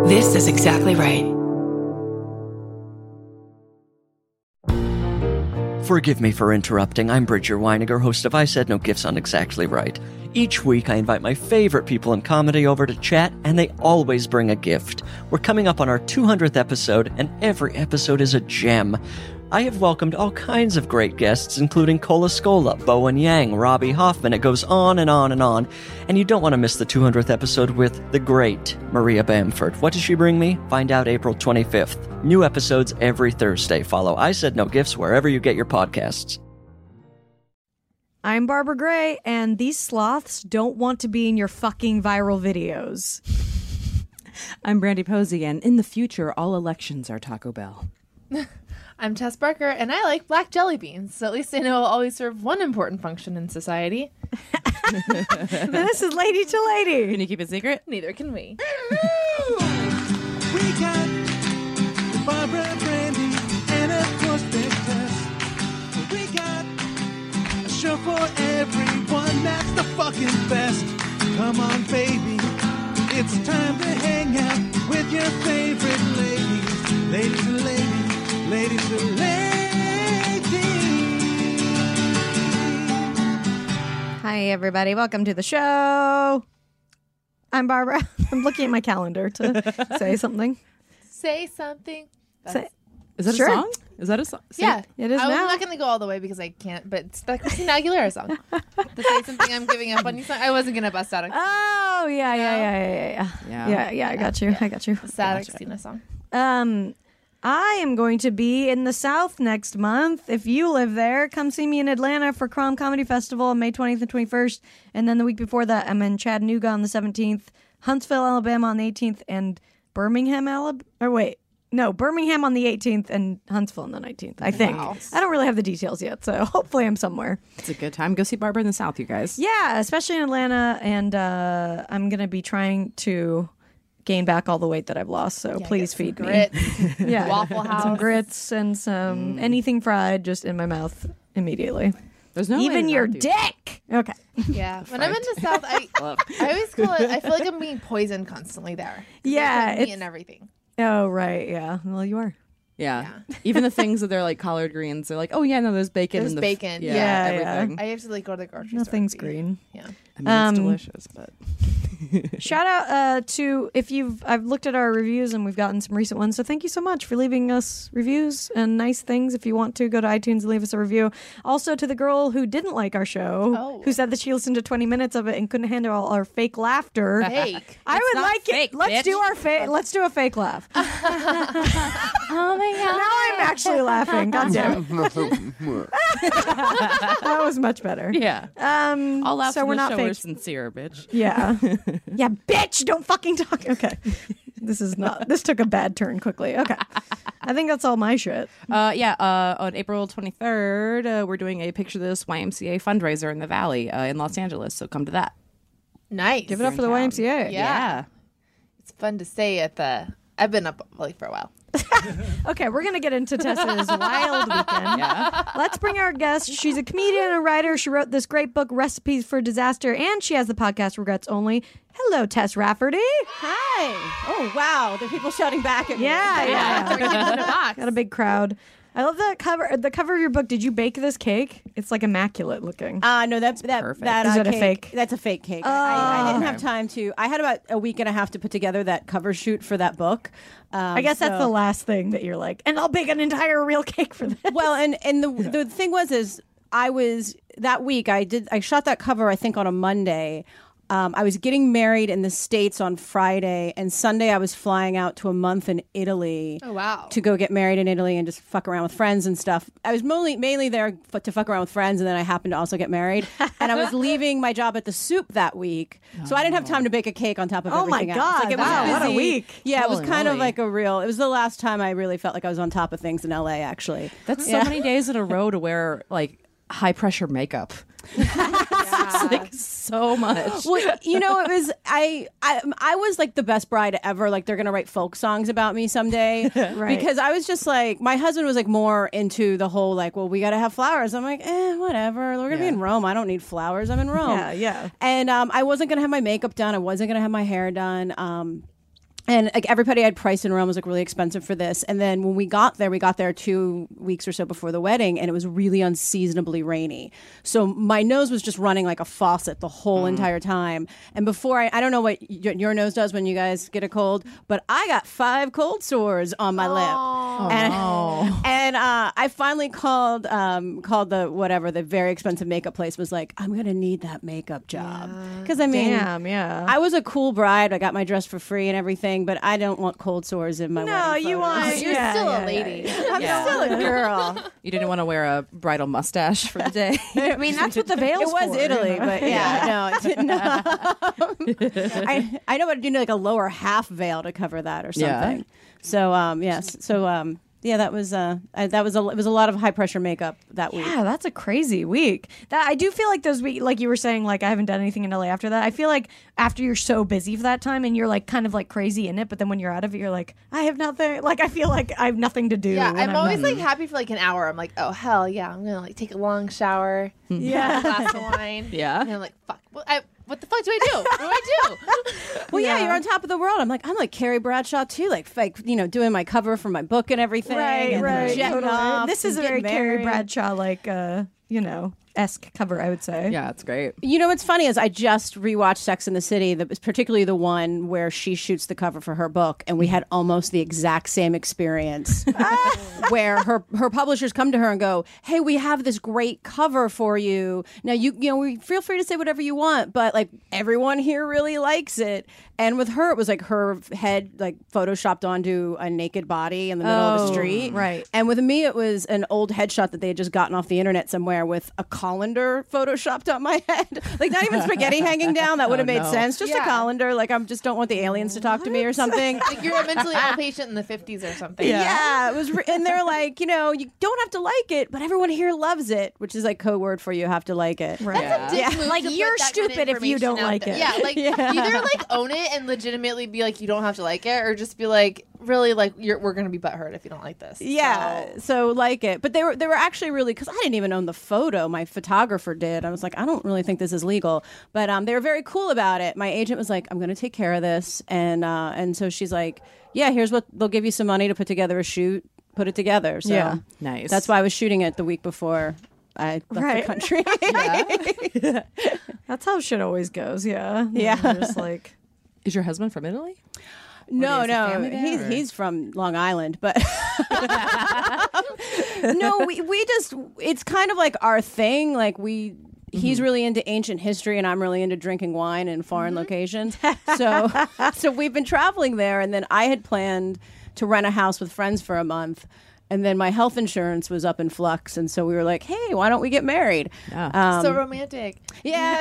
This is exactly right. Forgive me for interrupting. I'm Bridger Weiniger, host of I Said No Gifts on Exactly Right. Each week, I invite my favorite people in comedy over to chat, and they always bring a gift. We're coming up on our 200th episode, and every episode is a gem. I have welcomed all kinds of great guests, including Cola Scola, Bowen Yang, Robbie Hoffman. It goes on and on and on. And you don't want to miss the 200th episode with the great Maria Bamford. What does she bring me? Find out April 25th. New episodes every Thursday. Follow I Said No Gifts wherever you get your podcasts. I'm Barbara Gray, and these sloths don't want to be in your fucking viral videos. I'm Brandy Posey, and in the future, all elections are Taco Bell. I'm Tess Barker, and I like black jelly beans, so at least I know I'll always serve one important function in society. This is Lady to Lady. Can you keep it secret? Neither can we. We got Barbara, Brandy, and of course Big Tess. We got a show for everyone that's the fucking best. Come on, baby, it's time to hang out with your favorite ladies. Ladies and ladies. Ladies and ladies. Hi, everybody. Welcome to the show. I'm Barbara. I'm looking at my calendar to say something. Say something. Say, Is that Sure. a song? Is that a song? Yeah, it is I'm now. not going to go all the way because I can't, but it's the Christina Aguilera song. The Say Something I'm Giving Up on You song. I wasn't going to bust out a Oh, yeah. I got you. I got you. sad Christina song. I am going to be in the South next month. If you live there, come see me in Atlanta for Crom Comedy Festival on May 20th and 21st. And then the week before that, I'm in Chattanooga on the 17th, Huntsville, Alabama on the 18th, and Birmingham on the 18th and Huntsville on the 19th, I think. Wow. I don't really have the details yet, so hopefully I'm somewhere. It's a good time. Go see Barbara in the South, you guys. Yeah, especially in Atlanta. And I'm going to be trying to gain back all the weight that I've lost, so please feed Grits, me. Yeah, Waffle House. some grits and some anything fried just in my mouth immediately. There's no way Even to your not do dick. Okay. Yeah. When I'm in the South, I always call it, I feel like I'm being poisoned constantly there. Yeah, Meat and everything. Oh, right. Yeah. Well, you are. Yeah. Even the things that they're like collard greens, they're like, oh yeah, no, there's bacon. There's in the bacon. Yeah, everything. I have to go to the grocery store. Nothing's to eat. green. Yeah. I mean, it's delicious, but Shout out to I've looked at our reviews and we've gotten some recent ones. So thank you so much for leaving us reviews and nice things. If you want to go to iTunes and leave us a review. Also to the girl who didn't like our show, who said that she listened to 20 minutes of it and couldn't handle our fake laughter. Fake. I would like fake, it. Let's bitch. do our fake. Let's do a fake laugh. Oh my god. Now I'm actually laughing. God damn it. That was much better. yeah. All laughs so in we're the not show fake. are sincere, bitch. Yeah. Yeah, bitch, don't fucking talk. Okay. This took a bad turn quickly. Okay. I think that's all my shit. On April 23rd, we're doing a Picture This YMCA fundraiser in the Valley in Los Angeles, so come to that. Nice. Give it up for the YMCA. Yeah. It's fun to stay at the. I've been up like for a while. Okay, we're going to get into Tessa's wild weekend. Yeah. Let's bring our guest. She's a comedian and a writer. She wrote this great book, Recipes for Disaster, and she has the podcast Regrets Only. Hello, Tess Rafferty. Hi. Oh, wow. There are people shouting back at me. Yeah. Got a big crowd. I love the cover of your book. Did you bake this cake? It's like immaculate looking. No, that perfect. Is it a cake, fake? That's a fake cake. Oh. I didn't have time to. I had about a week and a half to put together that cover shoot for that book. I guess that's the last thing that you're like, and I'll bake an entire real cake for this. Well, and the thing was I was that week I shot that cover I think on a Monday. I was getting married in the States on Friday, and Sunday I was flying out to a month in Italy. Oh, wow. To go get married in Italy and just fuck around with friends and stuff. I was mainly there to fuck around with friends, and then I happened to also get married. And I was leaving my job at the Soup that week, so I didn't have time to bake a cake on top of everything else. God, Like, it was wow, what a busy. week. Yeah, it was Holy kind of moly. like it was the last time I really felt like I was on top of things in LA, actually. That's so many days in a row to wear like high pressure makeup. It's like so much. Well, it was I was like the best bride ever. Like they're gonna write folk songs about me someday, Right. Because I was just like my husband was like more into the whole like, well, we gotta have flowers. I'm like, whatever. We're gonna be in Rome. I don't need flowers. I'm in Rome. Yeah. And I wasn't gonna have my makeup done. I wasn't gonna have my hair done. And like everybody had priced in Rome was like really expensive for this. And then when we got there 2 weeks or so before the wedding, and it was really unseasonably rainy. So my nose was just running like a faucet the whole entire time. And before I don't know what your nose does when you guys get a cold, but I got 5 cold sores on my lip. And I finally called the very expensive makeup place, was like, I'm gonna need that makeup job. Because I mean, I was a cool bride. I got my dress for free and everything, but I don't want cold sores in my wedding photos. You're still a lady. I'm still a girl. You didn't want to wear a bridal mustache for the day. I mean, that's what the veil's It was for, Italy, you know? but no, it didn't. I know what to do, like a lower half veil to cover that or something. So yes, so yeah, it was a lot of high pressure makeup that week. Yeah, that's a crazy week. That I do feel like those week, like you were saying, like I haven't done anything in LA after that. I feel like after you're so busy for that time and you're like kind of like crazy in it, but then when you're out of it, you're like, I have nothing. Like I feel like I have nothing to do. Yeah, when I'm always like happy for like an hour. I'm like, oh hell yeah, I'm gonna like take a long shower, have a glass of wine. Yeah. And I'm like, fuck. What the fuck do I do? What do I do? Well, yeah, you're on top of the world. I'm like Carrie Bradshaw too, like doing my cover for my book and everything. right. jetting Totally. off This is a and very getting Carrie married. Bradshaw like esque cover, I would say. Yeah, it's great. You know what's funny is I just rewatched Sex and the City, particularly the one where she shoots the cover for her book, and we had almost the exact same experience where her publishers come to her and go, "Hey, we have this great cover for you. Now we feel free to say whatever you want, but like everyone here really likes it." And with her, it was like her head like photoshopped onto a naked body in the middle of the street. right. And with me, it was an old headshot that they had just gotten off the internet somewhere with a colander photoshopped on my head. Like not even spaghetti hanging down. That would have made sense. Just a colander. Like I just don't want the aliens to talk to me or something. Like you're a mentally ill patient in the 50s or something. Yeah, it was, and they're like, you don't have to like it, but everyone here loves it, which is like code word for you have to like it. Right. That's a dick move Like, to put you're that kind of stupid if you don't information out like there. it. Yeah, like either like own it and legitimately be like you don't have to like it, or just be like really like we're gonna be butthurt if you don't like this. Yeah, so like it, but they were actually really, because I didn't even own the photo. My photographer did. I was like, I don't really think this is legal, but they were very cool about it. My agent was like, I'm going to take care of this, and so she's like, yeah, here's what they'll give you some money to put together a shoot, put it together. So Yeah. Nice. that's why I was shooting it the week before I left the country. That's how shit always goes. Yeah. Yeah. You're just like. Is your husband from Italy? No, is the family there, or- he's from Long Island, but no, we just, it's kind of like our thing. Like he's really into ancient history and I'm really into drinking wine in foreign locations. So we've been traveling there, and then I had planned to rent a house with friends for a month. And then my health insurance was up in flux, and so we were like, "Hey, why don't we get married?" So romantic. Yeah,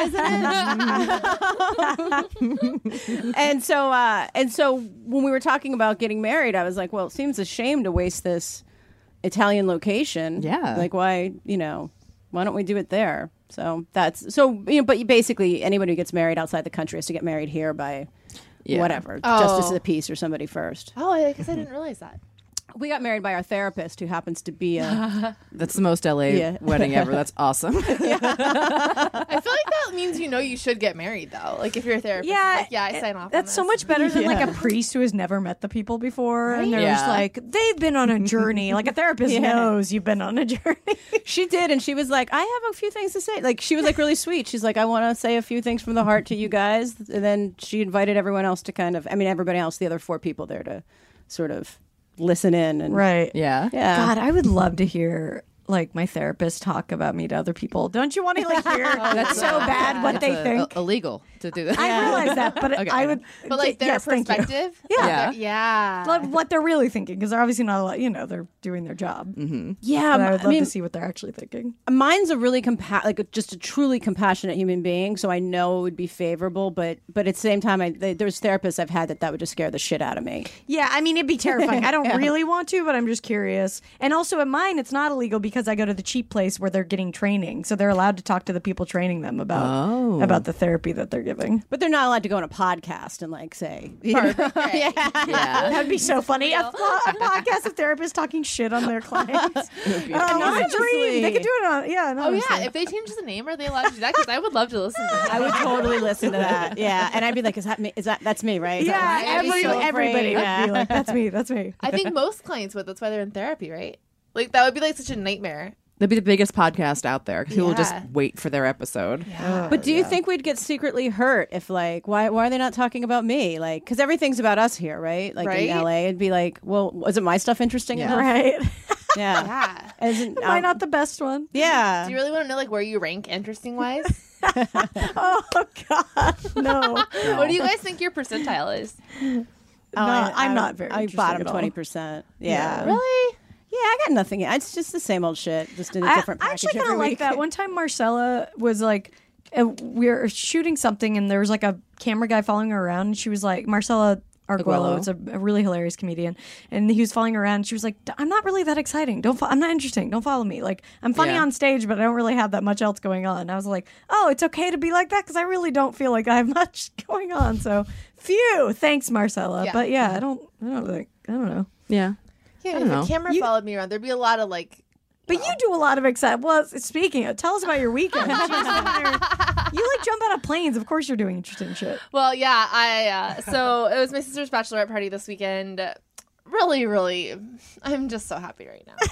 isn't it? and so when we were talking about getting married, I was like, well, it seems a shame to waste this Italian location. Yeah. Like why don't we do it there? So but basically anybody who gets married outside the country has to get married here by whatever, Justice of the Peace or somebody first. Oh, I guess I didn't realize that. We got married by our therapist, who happens to be a That's the most LA wedding ever. That's awesome. I feel like that means you should get married though. Like if you're a therapist, it's like, I sign off. That's so on much better than like a priest who has never met the people before, and they're Yeah. just like they've been on a journey. Like a therapist knows you've been on a journey. She did, and she was like, I have a few things to say. Like, she was like really sweet. She's like, I want to say a few things from the heart to you guys. And then she invited everyone else to everybody else, the other 4 people there, to sort of listen in. And Right. Yeah. Yeah. God, I would love to hear like my therapist talk about me to other people. Don't you want to like hear that's so bad what they think? Illegal to do that. I realize that, but Okay. I would. But like their yes, thank you. perspective. Yeah. Yeah. Love what they're really thinking, because they're obviously not a lot. They're doing their job. Yeah, But I would love mean, to see what they're actually thinking. mine's a really just a truly compassionate human being, so I know it would be favorable. But at the same time, there's therapists I've had that would just scare the shit out of me. Yeah, I mean, it'd be terrifying. I don't really want to, but I'm just curious. And also at mine, it's not illegal because I go to the cheap place where they're getting training, so they're allowed to talk to the people training them about the therapy that they're giving. Thanksgiving. But they're not allowed to go on a podcast and like say, Yeah. That'd be so funny. A podcast of therapists talking shit on their clients. Not a dream. They could do it on. Oh yeah, if they change the name, are they allowed to do that? Because I would love to listen to that. I would totally listen to that. Yeah, and I'd be like, "Is that me? That's me, right?" Is that Yeah, me? I'd be so everybody afraid. would be like, "That's me. That's me." I think most clients would. That's why they're in therapy, right? Like that would be like such a nightmare. They'd be the biggest podcast out there. People would just Yeah. wait for their episode. But do you think we'd get secretly hurt if, like, why are they not talking about me? Like, because everything's about us here, right? Like Right? in LA, it'd be like, well, wasn't my stuff interesting enough? Right? Yeah. Yeah. Isn't, Why not the best one? Yeah. Do you really want to know like where you rank interesting wise? Oh God, no. What do you guys think your percentile is? I'm not very I interesting bottom at all. 20%. Yeah. Really? Yeah, I got nothing. It's just the same old shit, just in a different I package actually kind every of like week. that. One time, Marcella was like, we were shooting something, and there was like a camera guy following her around, and she was like, Marcella Arguello, it's a really hilarious comedian, and he was following her around, and she was like, I'm not really that exciting. I'm not interesting. Don't follow me. Like, I'm funny Yeah. on stage, but I don't really have that much else going on. And I was like, oh, it's okay to be like that because I really don't feel like I have much going on. So, phew, thanks, Marcella. Yeah. But yeah, I don't know. Yeah. Yeah, don't if know. a camera followed me around, there'd be a lot of like. But you do a lot of exciting. Well, speaking of, tell us about your weekend. You like jump out of planes. Of course, you're doing interesting shit. Well, yeah, so it was my sister's bachelorette party this weekend. Really, I'm just so happy right now.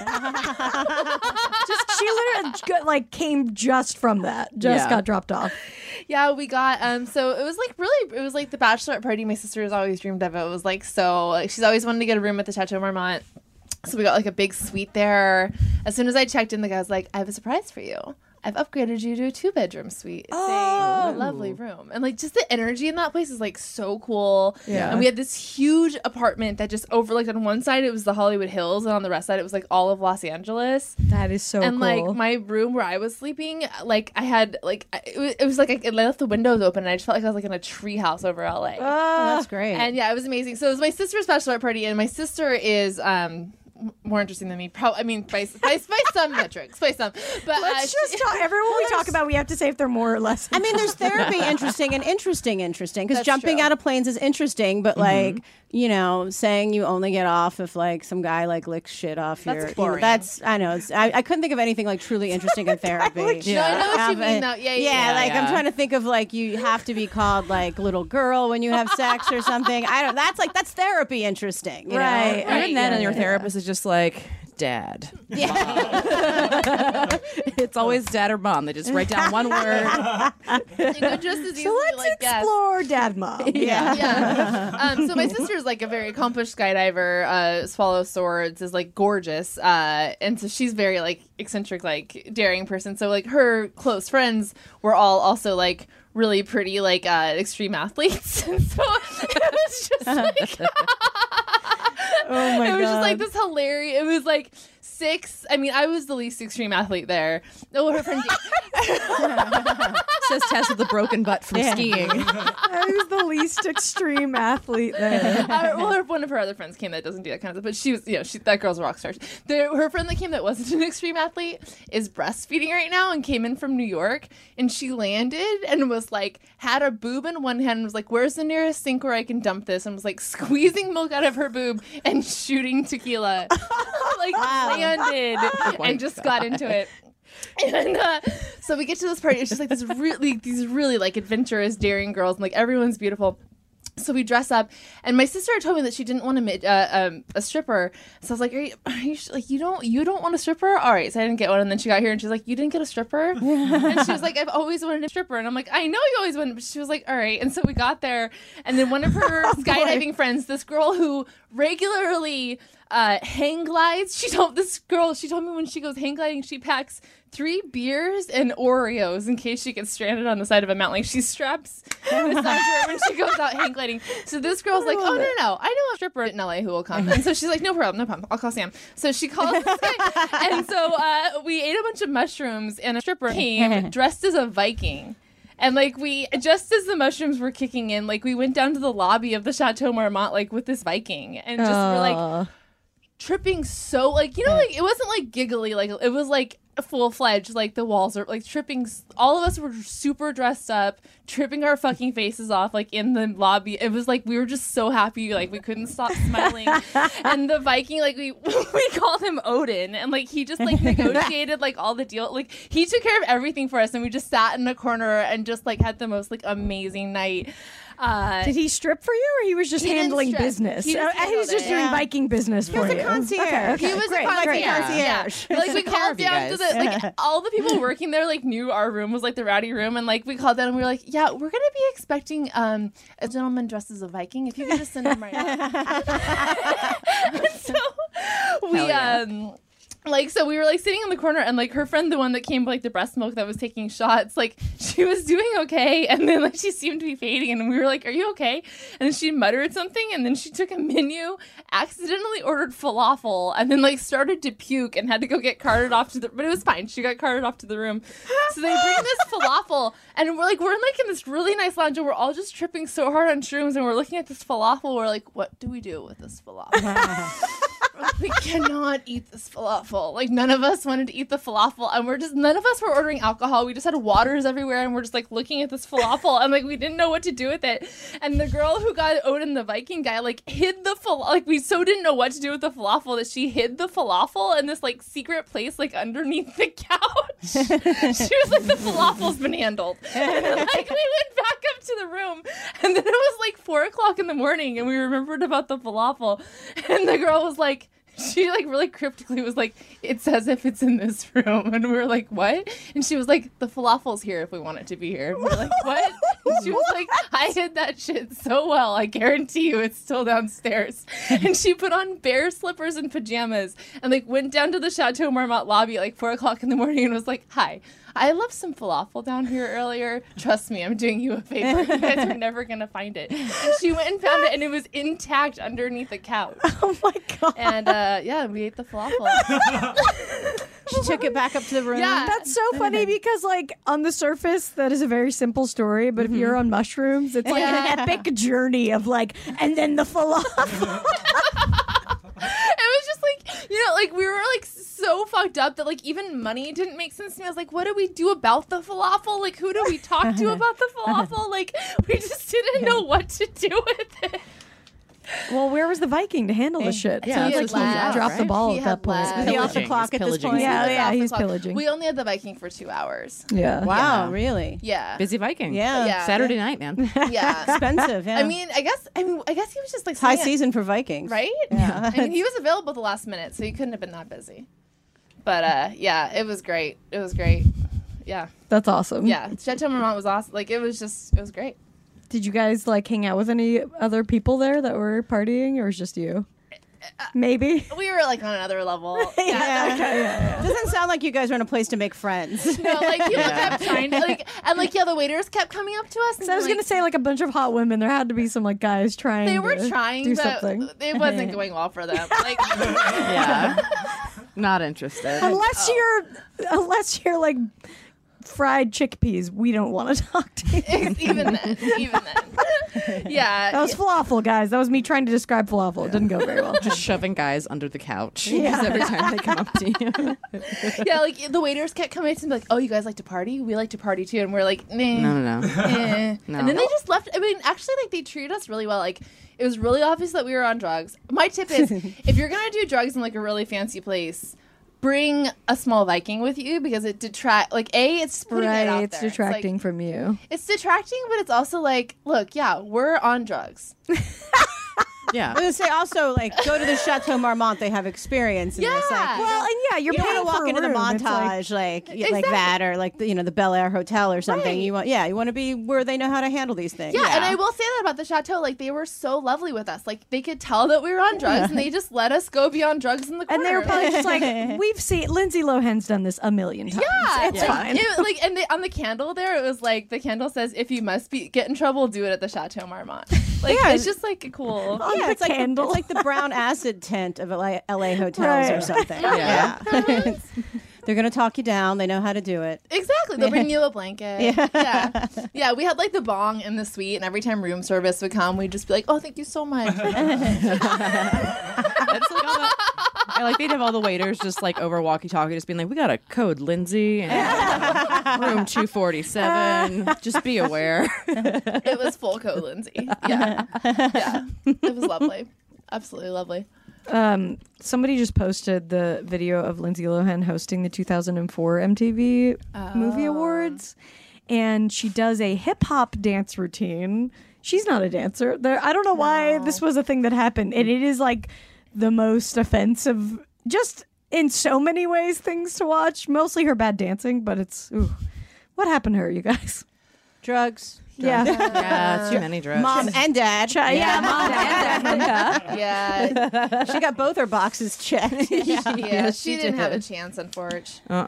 She literally like came just from that. Just Yeah. got dropped off. Yeah, we got so it was like the bachelorette party my sister has always dreamed of. It was like so like she's always wanted to get a room at the Chateau Marmont. So we got like a big suite there. As soon as I checked in, the guy was like, I have a surprise for you. I've upgraded you to a 2-bedroom suite. It's a lovely room. And like just the energy in that place is like so cool. Yeah. And we had this huge apartment that just overlooked on one side it was the Hollywood Hills and on the rest side it was like all of Los Angeles. That is so And cool. like my room where I was sleeping, like I had like it was like I left the windows open and I just felt like I was like in a tree house over LA. That's great. And yeah, it was amazing. So it was my sister's bachelorette party, and my sister is more interesting than me. By some metrics, by some. But Let's just talk. Everyone we talk about, we have to say if they're more or less. I mean, there's therapy interesting and interesting because That's jumping true. out of planes is interesting, but like, you know, saying you only get off if like some guy like licks shit off That's your. boring. That's I know. I couldn't think of anything like truly interesting in therapy. No, I know what you mean. Though. Yeah. Like I'm yeah. trying to think of like you have to be called like little girl when you have sex or something. I don't. That's therapy interesting, you Right. know? Even then, and your therapist is just like, Dad. It's always dad or mom. They just write down one word. You could just as easily So let's like guess. explore Dad Mom. Yeah. So my sister is like a very accomplished skydiver. Swallows swords, is like gorgeous, and so she's very like eccentric, like daring person. So like her close friends were all also like really pretty, like extreme athletes. And so it was just like. Oh my It was just like God. this hilarious. It was like 6. I mean, I was the least extreme athlete there. Oh, her friend. Says Tess with a broken butt from skiing. I was the least extreme athlete there. One of her other friends came that doesn't do that kind of stuff, but she was, that girl's a rock star. Her friend that came that wasn't an extreme athlete is breastfeeding right now and came in from New York, and she landed and was like, had a boob in one hand and was like, where's the nearest sink where I can dump this? And was like squeezing milk out of her boob and shooting tequila. Like landed and just got into it. And so we get to this party. It's just like these really like adventurous, daring girls, and like everyone's beautiful. So we dress up, and my sister had told me that she didn't want a stripper. So I was like, "Are you like you don't want a stripper? All right." So I didn't get one, and then she got here, and she's like, "You didn't get a stripper?" And she was like, "I've always wanted a stripper," and I'm like, "I know you always wanted," but she was like, "All right." And so we got there, and then one of her skydiving friends, this girl who regularly hang glides, she told me when she goes hang gliding, she packs 3 beers and Oreos in case she gets stranded on the side of a mountain. Like she straps beside her when she goes out hang gliding. So this girl's like, oh no, I know a stripper in LA who will come. And so she's like, no problem, I'll call Sam. So she calls this guy, and so we ate a bunch of mushrooms, and a stripper came dressed as a Viking. And like just as the mushrooms were kicking in, like we went down to the lobby of the Chateau Marmont, like with this Viking, and just were like tripping so like, you know, like it wasn't like giggly, like it was like full-fledged, like the walls are like tripping. All of us were super dressed up, tripping our fucking faces off like in the lobby. It was like we were just so happy, like we couldn't stop smiling. And the Viking, like we called him Odin, and like he just like negotiated like all the deal, like he took care of everything for us, and we just sat in a corner and just like had the most like amazing night. Did he strip for you, or he was just He didn't handling strip. business? He just He was just handled it. doing Viking business for you. He was a concierge. He was Great. a concierge. Concierge. Yeah. Like we Took care called of you down to the guys. like all the people working there like knew our room was like the rowdy room, and like we called down and we were like, yeah, we're gonna be expecting a gentleman dressed as a Viking. If you could just send him right now. And so we Hell yeah. like, so we were like sitting in the corner, and like her friend, the one that came with like the breast milk that was taking shots, like she was doing okay, and then like she seemed to be fading, and we were like, are you okay? And then she muttered something, and then she took a menu, accidentally ordered falafel, and then like started to puke and had to go get carted off to the, but it was fine, she got carted off to the room. So they bring this falafel, and we're in this really nice lounge, and we're all just tripping so hard on shrooms, and we're looking at this falafel, we're like, what do we do with this falafel? We cannot eat this falafel. Like, none of us wanted to eat the falafel, and none of us were ordering alcohol. We just had waters everywhere, and we're just like looking at this falafel, and like we didn't know what to do with it. And the girl who got Odin, the Viking guy, like hid the falafel. Like, we so didn't know what to do with the falafel that she hid the falafel in this like secret place, like underneath the couch. She was like, the falafel's been handled. And then, like, we went back up to the room, and then it was like 4:00 in the morning, and we remembered about the falafel, and the girl was like, she like really cryptically was like, it's as if it's in this room, and we were like, what? And she was like, the falafel's here if we want it to be here. And we were like, what? And she was like, I hid that shit so well, I guarantee you it's still downstairs. And she put on bare slippers and pajamas and like went down to the Chateau Marmont lobby at like 4:00 in the morning and was like, hi, I left some falafel down here earlier. Trust me, I'm doing you a favor. You guys are never going to find it. And she went and found it, and it was intact underneath the couch. Oh my god. And yeah, we ate the falafel. She took it back up to the room. Yeah. That's so funny because, like, on the surface, that is a very simple story. But if you're on mushrooms, it's like an epic journey of like, and then the falafel. It was just like, you know, like we were like so fucked up that like even money didn't make sense to me. I was like, what do we do about the falafel? Like, who do we talk to about the falafel? Like, we just didn't know what to do with it. Well, where was the Viking to handle this shit? Yeah, Sounds he like was he left, dropped the right? ball He at had that point. left. Is he off the Pillaging. clock He's at this pillaging. point? Yeah, Off the he's clock. pillaging. We only had the Viking for 2 hours. Yeah. Wow, Yeah. really? Yeah. Busy Viking. Yeah. Yeah. Saturday night, man. Yeah. Expensive, yeah. I mean, I guess he was just like high sitting at- season for Vikings. right? Yeah. I mean, he was available at the last minute, so he couldn't have been that busy. But yeah, it was great. It was great. Yeah. That's awesome. Yeah. Chateau Marmont was awesome. Like, it was great. Did you guys like hang out with any other people there that were partying, or was just you? Maybe. We were like on another level. Yeah. Doesn't sound like you guys were in a place to make friends. No, like people kept trying to like, and like the waiters kept coming up to us. And So I was like, gonna say like a bunch of hot women. There had to be some like guys trying. they were to trying, do but something. it wasn't going well for them. Like, Yeah. Not interested. Unless you're like fried chickpeas, we don't want to talk to you. even then, yeah. That was falafel, guys. That was me trying to describe falafel. It didn't go very well. Just shoving guys under the couch Yeah. every time they come up to you. Yeah, like the waiters kept coming up to me like, "Oh, you guys like to party? We like to party too." And we're like, "Nah." No. Eh. No. And then they just left. I mean, actually, like they treated us really well. Like it was really obvious that we were on drugs. My tip is, if you're gonna do drugs in like a really fancy place, bring a small Viking with you because it it's putting it out Right, it's there. detracting from you. It's detracting, but it's also like, look, yeah, we're on drugs. I Yeah. was gonna say also like go to the Chateau Marmont. They have experience in this. Yeah. Like, Well, and yeah, you're you don't paying want to for walk a into the room. It's montage like Exactly. that or like the Bel Air Hotel or something. Right. You want to be where they know how to handle these things. Yeah, and I will say that about the chateau. Like, they were so lovely with us. Like, they could tell that we were on drugs, and they just let us go be on drugs in the corner. And they were probably just like, we've seen Lindsay Lohan's done this a million times. yeah, It's like, fine. And on the candle there, it was like, the candle says, if you must get in trouble, do it at the Chateau Marmont. Like, Yeah. it's just like a cool. On Yeah, the it's like candle. it's like the brown acid tent of LA hotels Right. or something. Yeah. They're gonna talk you down. They know how to do it. Exactly. They'll bring you a blanket. Yeah. Yeah, we had like the bong in the suite, and every time room service would come, we'd just be like, oh, thank you so much. It's like all that I like they'd have all the waiters just like over walkie-talkie, just being like, "We got a code, Lindsay, and room 247. Just be aware." It was full code Lindsay. Yeah. Yeah. It was lovely. Absolutely lovely. Somebody just posted the video of Lindsay Lohan hosting the 2004 MTV Movie Awards, and she does a hip hop dance routine. She's not a dancer. I don't know why this was a thing that happened, and it is like the most offensive, just in so many ways, things to watch. Mostly her bad dancing, but it's what happened to her, you guys? Drugs. Yeah. Yeah, too many drugs. Mom and dad. Yeah, mom and dad. Yeah. She got both her boxes checked. Yeah. She didn't have a chance, unfortunately.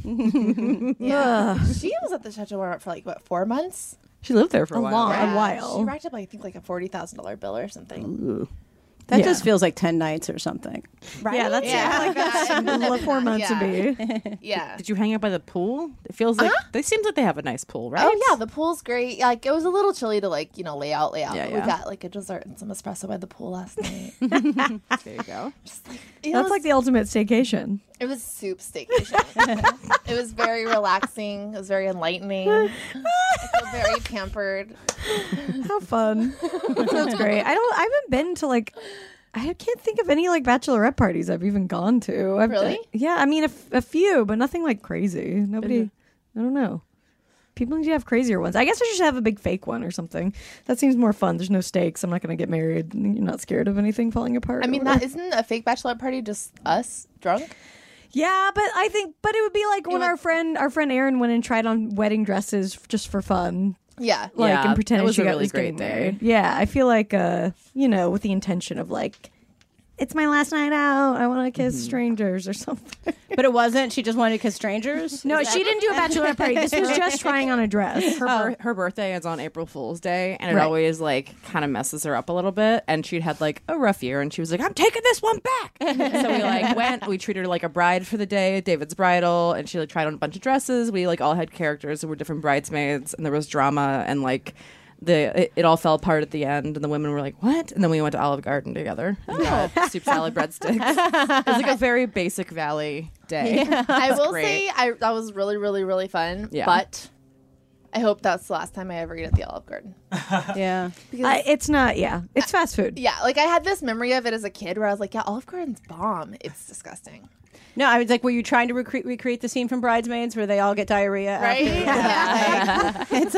Ugh. She was at the Chateau Marmont for like, what, 4 months? She lived there for a while. long- right? a while. She racked up, I think, like a $40,000 bill or something. That Yeah. just feels like 10 nights or something. Right? Yeah, that's like that's 4 months to be. Yeah. Did you hang out by the pool? It feels like they seems like they have a nice pool, right? Oh yeah, the pool's great. Like it was a little chilly to like lay out. Yeah, but yeah. we got like a dessert and some espresso by the pool last night. There you go. That's like the ultimate staycation. it was soup staycation. It was very relaxing. It was very enlightening. I feel very pampered. How fun. That's great. I haven't been to like, I can't think of any like bachelorette parties I've even gone to. Really? Yeah, I mean a few, but nothing like crazy. Nobody, I don't know. People need to have crazier ones. I guess I should have a big fake one or something. That seems more fun. There's no stakes. I'm not going to get married. You're not scared of anything falling apart. I mean, or that whatever. isn't a fake bachelorette party. Just us drunk. Yeah, but I think, but it would be like when our friend Erin went and tried on wedding dresses just for fun. Yeah. Like Yeah, and pretended that was she a got really was getting great day. married. Yeah, I feel like with the intention of like, it's my last night out. I want to kiss strangers or something. But it wasn't. She just wanted to kiss strangers. No, she didn't do a bachelorette party. This was just trying on a dress. Her birthday is on April Fool's Day, and it Right. always like kind of messes her up a little bit. And she'd had like a rough year, and she was like, "I'm taking this one back." So we like went. We treated her like a bride for the day, David's bridal, and she like tried on a bunch of dresses. We like all had characters that were different bridesmaids, and there was drama, and like it all fell apart at the end, and the women were like, "What?" And then we went to Olive Garden together. And got soup, salad, breadsticks. It was like a very basic Valley day. I will great. say that was really, really, really fun. Yeah. But I hope that's the last time I ever eat at the Olive Garden. Yeah. It's not. Yeah, it's fast food. Yeah, like I had this memory of it as a kid where I was like, yeah, Olive Garden's bomb. It's disgusting. No, I was like, were you trying to recreate the scene from Bridesmaids where they all get diarrhea? Right? Yeah. It's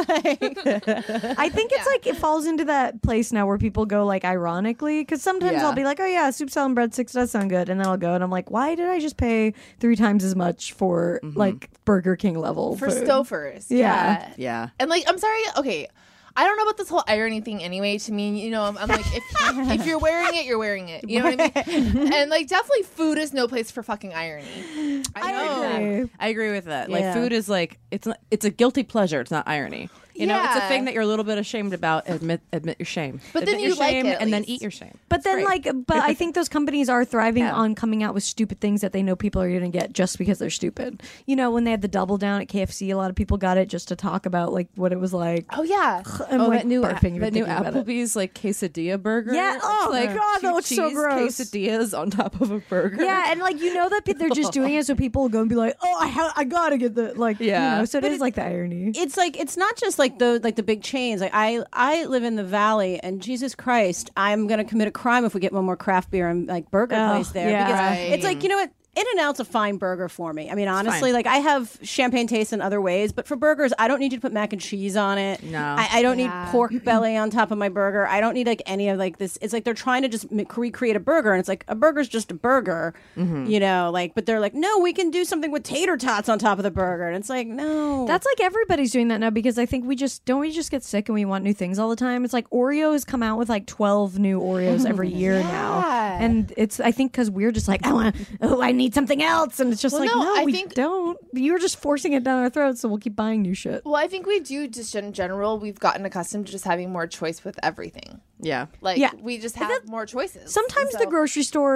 like, I think it's like it falls into that place now where people go like ironically, because sometimes Yeah. I'll be like, oh yeah, soup, salad, and breadsticks does sound good, and then I'll go and I'm like, why did I just pay 3 times as much for like Burger King level For food? Stofers. Yeah. Yeah. And like, I'm sorry. Okay. I don't know about this whole irony thing anyway. To me, I'm like, if you're wearing it, you're wearing it. You know what I mean? And like, definitely food is no place for fucking irony. agree. I agree with that. Yeah. Like food is like it's a guilty pleasure. It's not irony. You know, it's a Yeah. thing that you're a little bit ashamed about. Admit your shame. But then Admit you your like shame it, at and then least. eat your shame. But then, but I think those companies are thriving Yeah. on coming out with stupid things that they know people are going to get just because they're stupid. You know, when they had the double down at KFC, a lot of people got it just to talk about like what it was like. Oh yeah. I'm like that new barfing even that new thinking about it. Applebee's like quesadilla burger. Yeah, oh It's, like my God, that two looks so cheese gross. Quesadillas on top of a burger. Yeah, and like that they're just doing it so people will go and be like, oh, I gotta get the like. Yeah. You know, so it is like the irony. it's like, it's not just like the big chains. Like I live in the Valley, and Jesus Christ, I'm going to commit a crime if we get one more craft beer and like burger Oh, place there. yeah. Because Right. it's like, you know what? In-N-Out's a fine burger for me. I mean, honestly, like I have champagne taste in other ways, but for burgers, I don't need you to put mac and cheese on it. No. I don't need pork belly on top of my burger. I don't need like any of like this. It's like they're trying to just recreate a burger, and it's like a burger's just a burger, you know. Like, but they're like, no, we can do something with tater tots on top of the burger, and it's like, no, That's like everybody's doing that now because I think we just get sick and we want new things all the time. It's like Oreo has come out with like 12 new Oreos every year now, and it's I think because we're just like I need something else, and it's just Well, like no, I we think- don't. You're just forcing it down our throats, so we'll keep buying new shit. Well, I think we do just in general. We've gotten accustomed to just having more choice with everything. Yeah. Like Yeah. we just have more choices. Sometimes And the so- grocery store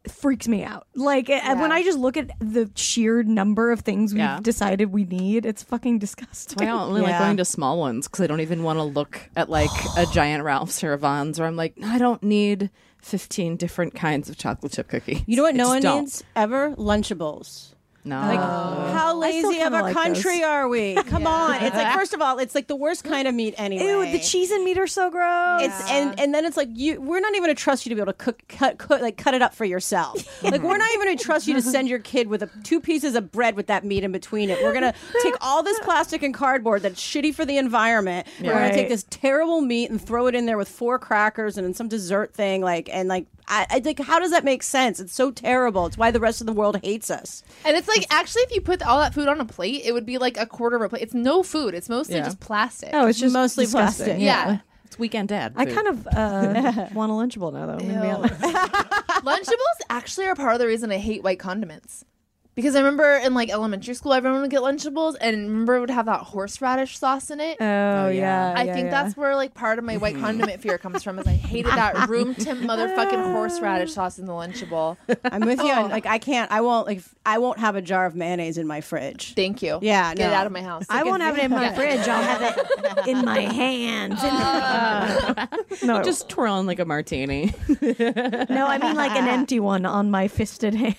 freaks me out. Like when I just look at the sheer number of things we've decided we need, it's fucking disgusting. I only like going to small ones because I don't even want to look at like a giant Ralph's or a Vons, where I'm like, I don't need 15 different kinds of chocolate chip cookies. You know what no one don't. needs ever? Lunchables. No. Like, how lazy of kinda a like country those. are we? Come on. It's like, first of all, it's like the worst kind of meat anyway. Ew, the cheese and meat are so gross. It's and then it's like we're not even going to trust you to be able to cut it up for yourself. Like we're not even going to trust you to send your kid with 2 pieces of bread with that meat in between it. We're going to take all this plastic and cardboard that's shitty for the environment. We're going to take this terrible meat and throw it in there with 4 crackers and some dessert thing I like, how does that make sense? It's so terrible. It's why the rest of the world hates us. And it's like, actually, if you put all that food on a plate, it would be like a quarter of a plate. It's no food. It's mostly just plastic. Oh, it's just mostly disgusting. plastic. Yeah. It's weekend dad. I food. kind of want a Lunchable now, though. I'm gonna be honest. Lunchables actually are part of the reason I hate white condiments. Because I remember in like elementary school, everyone would get Lunchables, and remember it would have that horseradish sauce in it. Oh, yeah. I think that's where like part of my white condiment fear comes from. Is I hated that room temp motherfucking horseradish sauce in the Lunchable. I'm with you. And, like I won't have a jar of mayonnaise in my fridge. Thank you. Yeah, Get it no. out of my house. I won't have it in my fridge. I'll have it in my hands. No, just twirling like a martini. no, I mean like an empty one on my fisted hand.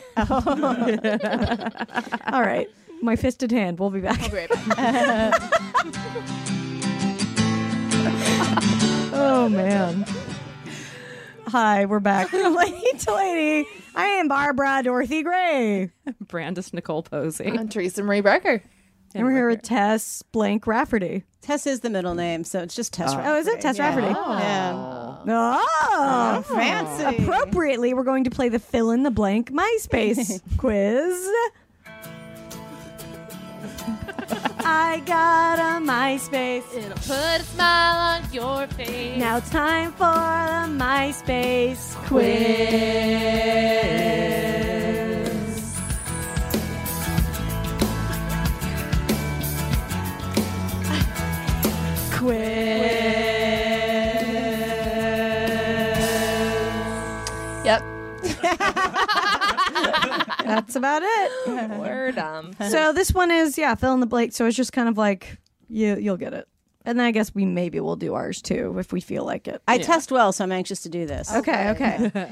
All right, my fisted hand. We'll be back. I'll be right back. Oh man. Hi, we're back. Lady to lady. I am Barbara Dorothy Gray. Brandis Nicole Posey. I'm Teresa Marie Barker. And we're here with Tess Blank Rafferty. Tess is the middle name, so it's just Tess. Oh, is it Tess Rafferty? Yeah. Oh, Fancy. Appropriately, we're going to play the fill in the blank MySpace quiz. I got a MySpace. It'll put a smile on your face. Now it's time for the MySpace quiz. Yep. That's about it. We're dumb. So this one is fill in the blank. So it's just kind of like you'll get it, and then I guess maybe we'll do ours too if we feel like it. I test well, so I'm anxious to do this. Okay.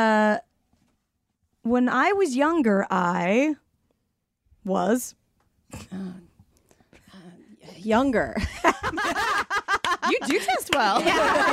When I was younger, I was Younger. You do test well.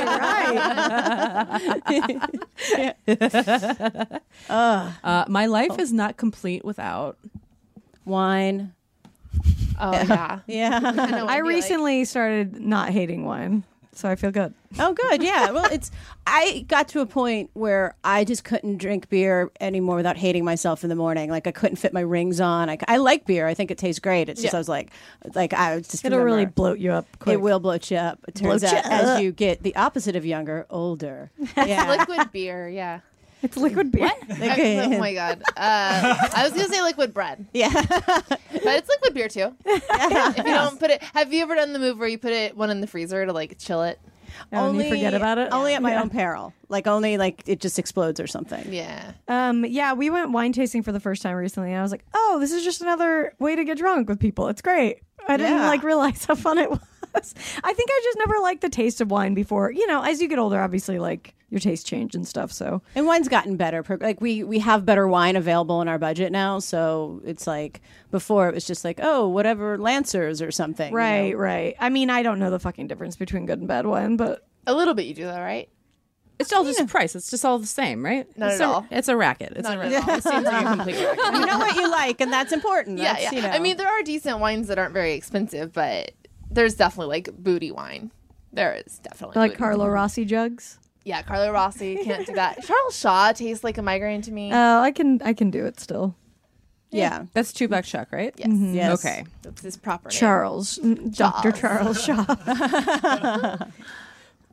My life is not complete without. Wine. Oh, yeah. Yeah. I know what I it'd be recently started not hating wine, so I feel good. Oh, good. Yeah. Well, I got to a point where I just couldn't drink beer anymore without hating myself in the morning. Like I couldn't fit my rings on. I like beer. I think it tastes great. It's just, I was like I just It'll really remember. bloat you up quick. It will bloat you up. It turns Bloat you out as up. you get the opposite of younger, older. like Yeah. liquid beer, yeah. It's liquid beer. Oh my god. I was gonna say liquid bread, Yeah. but it's liquid beer too. If you don't put it, have you ever done the move where you put one in the freezer to like chill it? And you forget about it? Only at my Yeah. own peril. Only it just explodes or something. Yeah. Yeah, we went wine tasting for the first time recently, and I was like, oh, this is just another way to get drunk with people. It's great. I didn't realize how fun it was. I think I just never liked the taste of wine before. You know, as you get older, obviously, your taste change and stuff. So And wine's gotten better. We have better wine available in our budget now. So it's like before it was just like, oh, whatever, Lancers or something. right, you know? right. I mean, I don't know the fucking difference between good and bad wine, but A little bit you do that, right? It's all just price. It's just all the same, right? Not it's at all. It's a racket. It's Not a at racket. all. It seems like a complete racket. You know what you like, and that's important. Yeah, That's, yeah. You know. I mean, there are decent wines that aren't very expensive, but there's definitely like booty wine. There is definitely like booty Carlo Rossi jugs. Yeah, Carlo Rossi can't do that. Charles Shaw tastes like a migraine to me. Oh, I can do it still. yeah. That's Two Black Chuck, right? Yes, Yes. Okay. that's his proper name. Charles, Dr. Charles Shaw.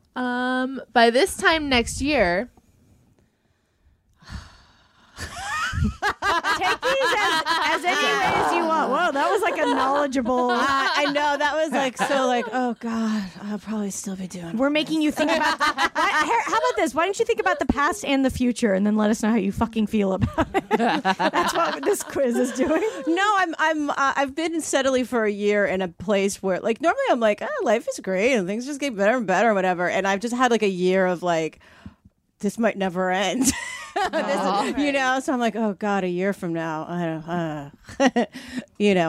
By this time next year, Take these as any way as you want. Whoa, that was like a knowledgeable. I know that was like so like, oh God, I'll probably still be doing. We're making you think about. How about this? Why don't you think about the past and the future, and then let us know how you fucking feel about it? That's what this quiz is doing. No, I've been steadily for a year in a place where like normally I'm like, life is great and things just get better and better, or whatever. And I've just had like a year of like, this might never end. You know, so I'm like, oh God, a year from now, I don't, you know,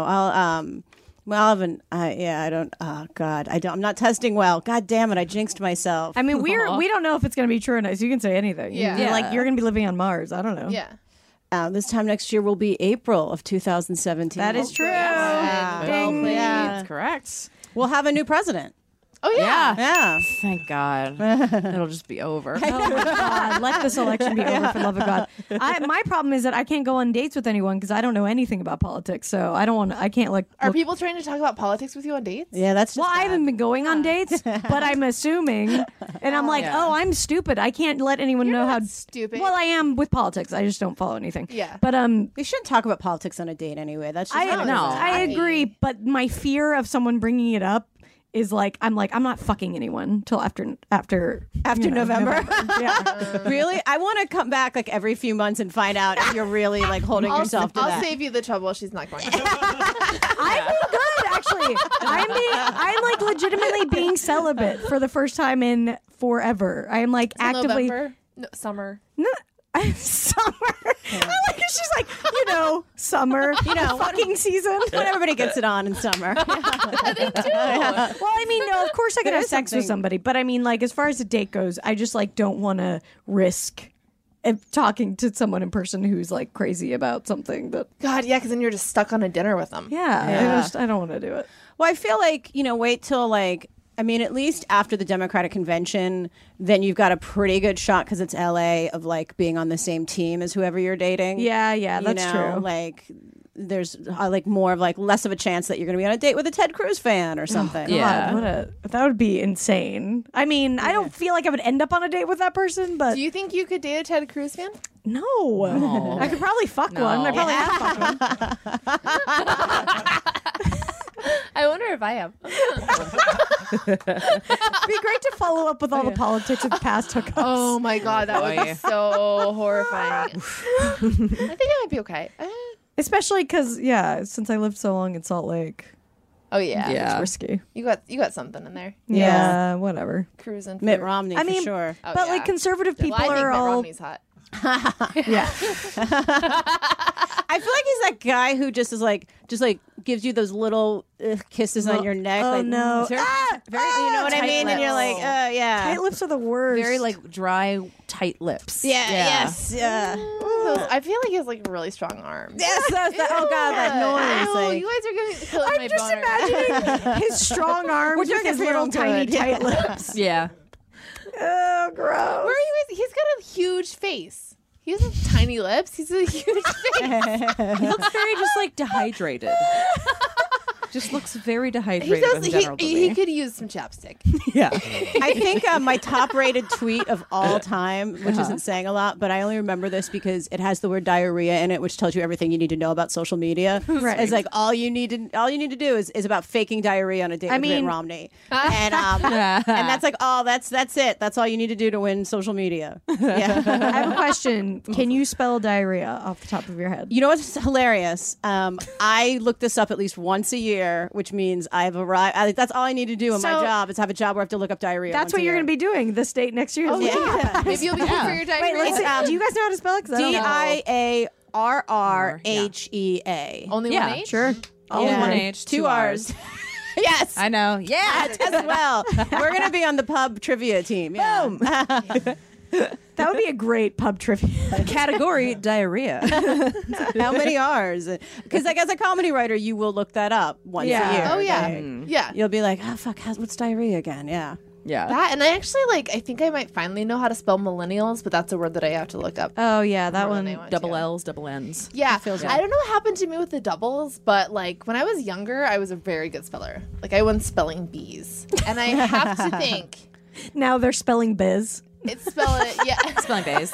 I'm not testing well. God damn it, I jinxed myself. I mean, we don't know if it's going to be true or not. So you can say anything. Yeah. Like you're going to be living on Mars. I don't know. Yeah. This time next year will be April of 2017. That is true. Yeah. Ding. Yeah. That's correct. We'll have a new president. Oh yeah. Yeah. Thank God. It'll just be over. Oh my God, let this election be over for the love of God. My problem is that I can't go on dates with anyone because I don't know anything about politics. So I can't like. Are people trying to talk about politics with you on dates? Yeah, that's just Well, I bad. haven't been going on dates, but I'm assuming, and I'm like, Yeah. oh, I'm stupid. I can't let anyone know how not stupid. Well, I am with politics. I just don't follow anything. Yeah. but We shouldn't talk about politics on a date anyway. That's just I agree. But my fear of someone bringing it up is like I'm not fucking anyone till after November. Yeah. Really? I want to come back like every few months and find out if you're really like holding yourself to I'll that. save you the trouble. She's not going to. I'm good, actually. I'm like legitimately being celibate for the first time in forever. I am like actively November? No, summer. summer. I like it. She's like, summer. Fucking season. When everybody gets it on in summer. Well, I mean, no, of course I could have is sex with something- somebody, but I mean, like, as far as a date goes, I just like don't want to risk talking to someone in person who's like crazy about something that. God, yeah, because then you're just stuck on a dinner with them. Yeah. I don't want to do it. Well, I feel like, wait till like, I mean, at least after the Democratic convention, then you've got a pretty good shot because it's LA of like being on the same team as whoever you're dating. Yeah, that's true. Like, there's like more of like less of a chance that you're going to be on a date with a Ted Cruz fan or something. Yeah. God, that would be insane. I mean, I don't feel like I would end up on a date with that person, but Do you think you could date a Ted Cruz fan? no. I could probably fuck one. I probably have fucked one. I wonder if I have. It'd be great to follow up with all the politics of past hookups. Oh my God, that would be so horrifying. I think I might be okay. Especially because, since I lived so long in Salt Lake, Oh yeah. Yeah. it's risky. You got something in there. Yeah, whatever. Cruising. Mitt for- Romney, I for mean, sure. Oh, but yeah. like conservative Well, people I think are Mitt all. Romney's hot. Yeah. I feel like he's that guy who just gives you those little kisses on your neck. oh, like, no. Very, you know what I tight mean? And you're like, lips. yeah. Tight lips are the worst. Very like dry, tight lips. Yeah, yes, yeah. I feel like he has like really strong arms. Yes, that's that. Oh God, that noise! Oh, like- you guys are killing my I'm just boner. imagining his strong arms We're with doing it his for your little own tiny good. tight lips. Yeah. Oh, gross. Where are you guys? He's got a huge face. He has tiny lips. He's a huge face. He looks very just like dehydrated. Just looks very dehydrated He does. in general to He me. could use some chapstick. Yeah. I think my top-rated tweet of all time, which isn't saying a lot, but I only remember this because it has the word diarrhea in it, which tells you everything you need to know about social media. Right. It's like all you need to do is about faking diarrhea on a date with Mitt mean- Romney, and that's like that's it. That's all you need to do to win social media. Yeah. I have a question. Can you spell diarrhea off the top of your head? You know what's hilarious? I look this up at least once a year, which means I've arrived. That's all I need to do in my So- job is have a job where I have to look up diarrhea. That's what you're going to be doing this date next year. Oh yeah. Maybe you'll be good for your diarrhea. Wait, let's see. Do you guys know how to spell it? 'Cause I don't know. DIARRHEA. Only Yeah, one H. Sure. Only Yeah. one H, Two R's. Yes. I know. Yeah. As well. We're going to be on the pub trivia team. Yeah. Boom. That would be a great pub trivia. Category diarrhea. How many R's? Because like as a comedy writer, you will look that up once Yeah. a year. Oh yeah. Like, Yeah. You'll be like, oh fuck, what's diarrhea again? Yeah. Yeah. That and I actually I think I might finally know how to spell millennials, but that's a word that I have to look up. Oh, yeah, that more one. than I want Double to. L's, double N's. Yeah, feels I don't know what happened to me with the doubles, but like when I was younger, I was a very good speller. Like I won spelling bees, and I have to think. Now they're spelling biz. It's spell it, yeah. Spelling bees.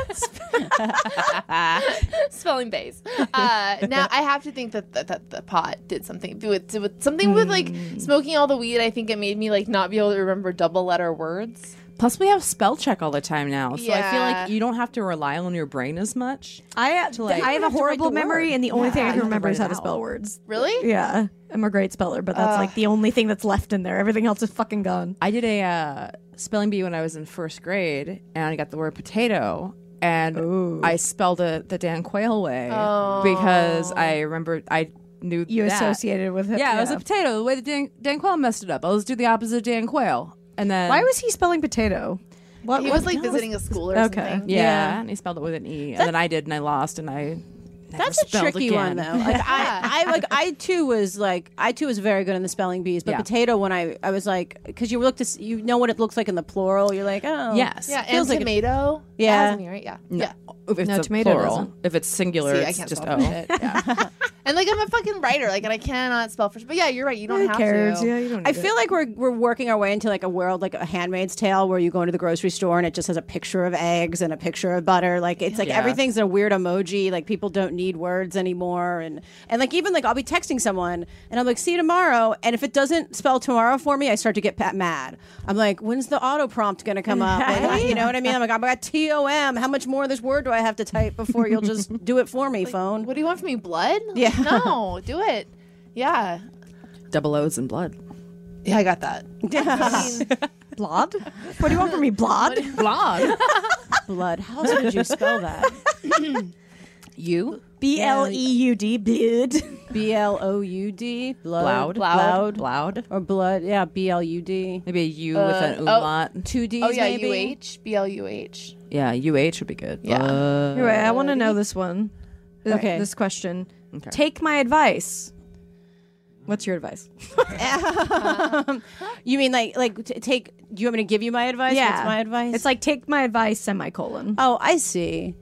Spelling base. Now I have to think that the pot did something with something with like smoking all the weed. I think it made me like not be able to remember double letter words. Plus, we have spell check all the time now, so I feel Yeah. like you don't have to rely on your brain as much. I have like- a have to horrible write the memory, word. and the only thing I you can have to remember write is how it to out. spell words. Really? Yeah, I'm a great speller, but that's like the only thing that's left in there. Everything else is fucking gone. I did a spelling bee when I was in first grade, and I got the word potato, and I spelled it the Dan Quayle way because I remember I knew You that. associated with it. Yeah, it was a potato. The way that Dan Quayle messed it up. I'll just do the opposite of Dan Quayle. And then Why was he spelling potato? What He was like visiting a school or something. yeah, and he spelled it with an E, and then I did, and I lost, and I never That's a spelled tricky again. one though. Like I too was very good in the spelling bees, but Yeah. potato when I was like, because you know what it looks like in the plural. You're like, oh Yes. Yeah, and Feels like tomato. Yeah. That has an E, right? Yeah. Yeah. If it's No, a tomato plural. doesn't. If it's singular, See, I it's can't just spell O. shit. Yeah. And like I'm a fucking writer, like, and I cannot spell for shit. But yeah, you're right. You don't Who have cares? to. Yeah, you don't. I feel like we're working our way into like a world like a Handmaid's Tale where you go into the grocery store and it just has a picture of eggs and a picture of butter. Like it's like Yeah. everything's a weird emoji. Like people don't need words anymore. And like even like I'll be texting someone and I'm like, see you tomorrow. And if it doesn't spell tomorrow for me, I start to get mad. I'm like, when's the auto prompt going to come up? And you know what I mean? I'm like, I got TOM. How much more of this word do I have to type before you'll just do it for me, phone? What do you want from me? Blood? Yeah. No, do it. Yeah. Double O's and blood. Yeah, I got that. I mean, blood. What do you want from me? Blood. Blood. Blood. How else would you spell that? You. BLEUD. Blood. BLOUD. Blood. Bloud. Bloud. Bloud. Or blood. Yeah. BLUD. Maybe a U with an umlaut. 2 D's. oh yeah, maybe? UH, BLUH. Yeah, UH would be good. Yeah. Anyway, I want to know this one. Okay. This question. Okay. Take my advice. What's your advice? You mean take? Do you want me to give you my advice? What's my advice? It's like take my advice, semicolon. oh, I see.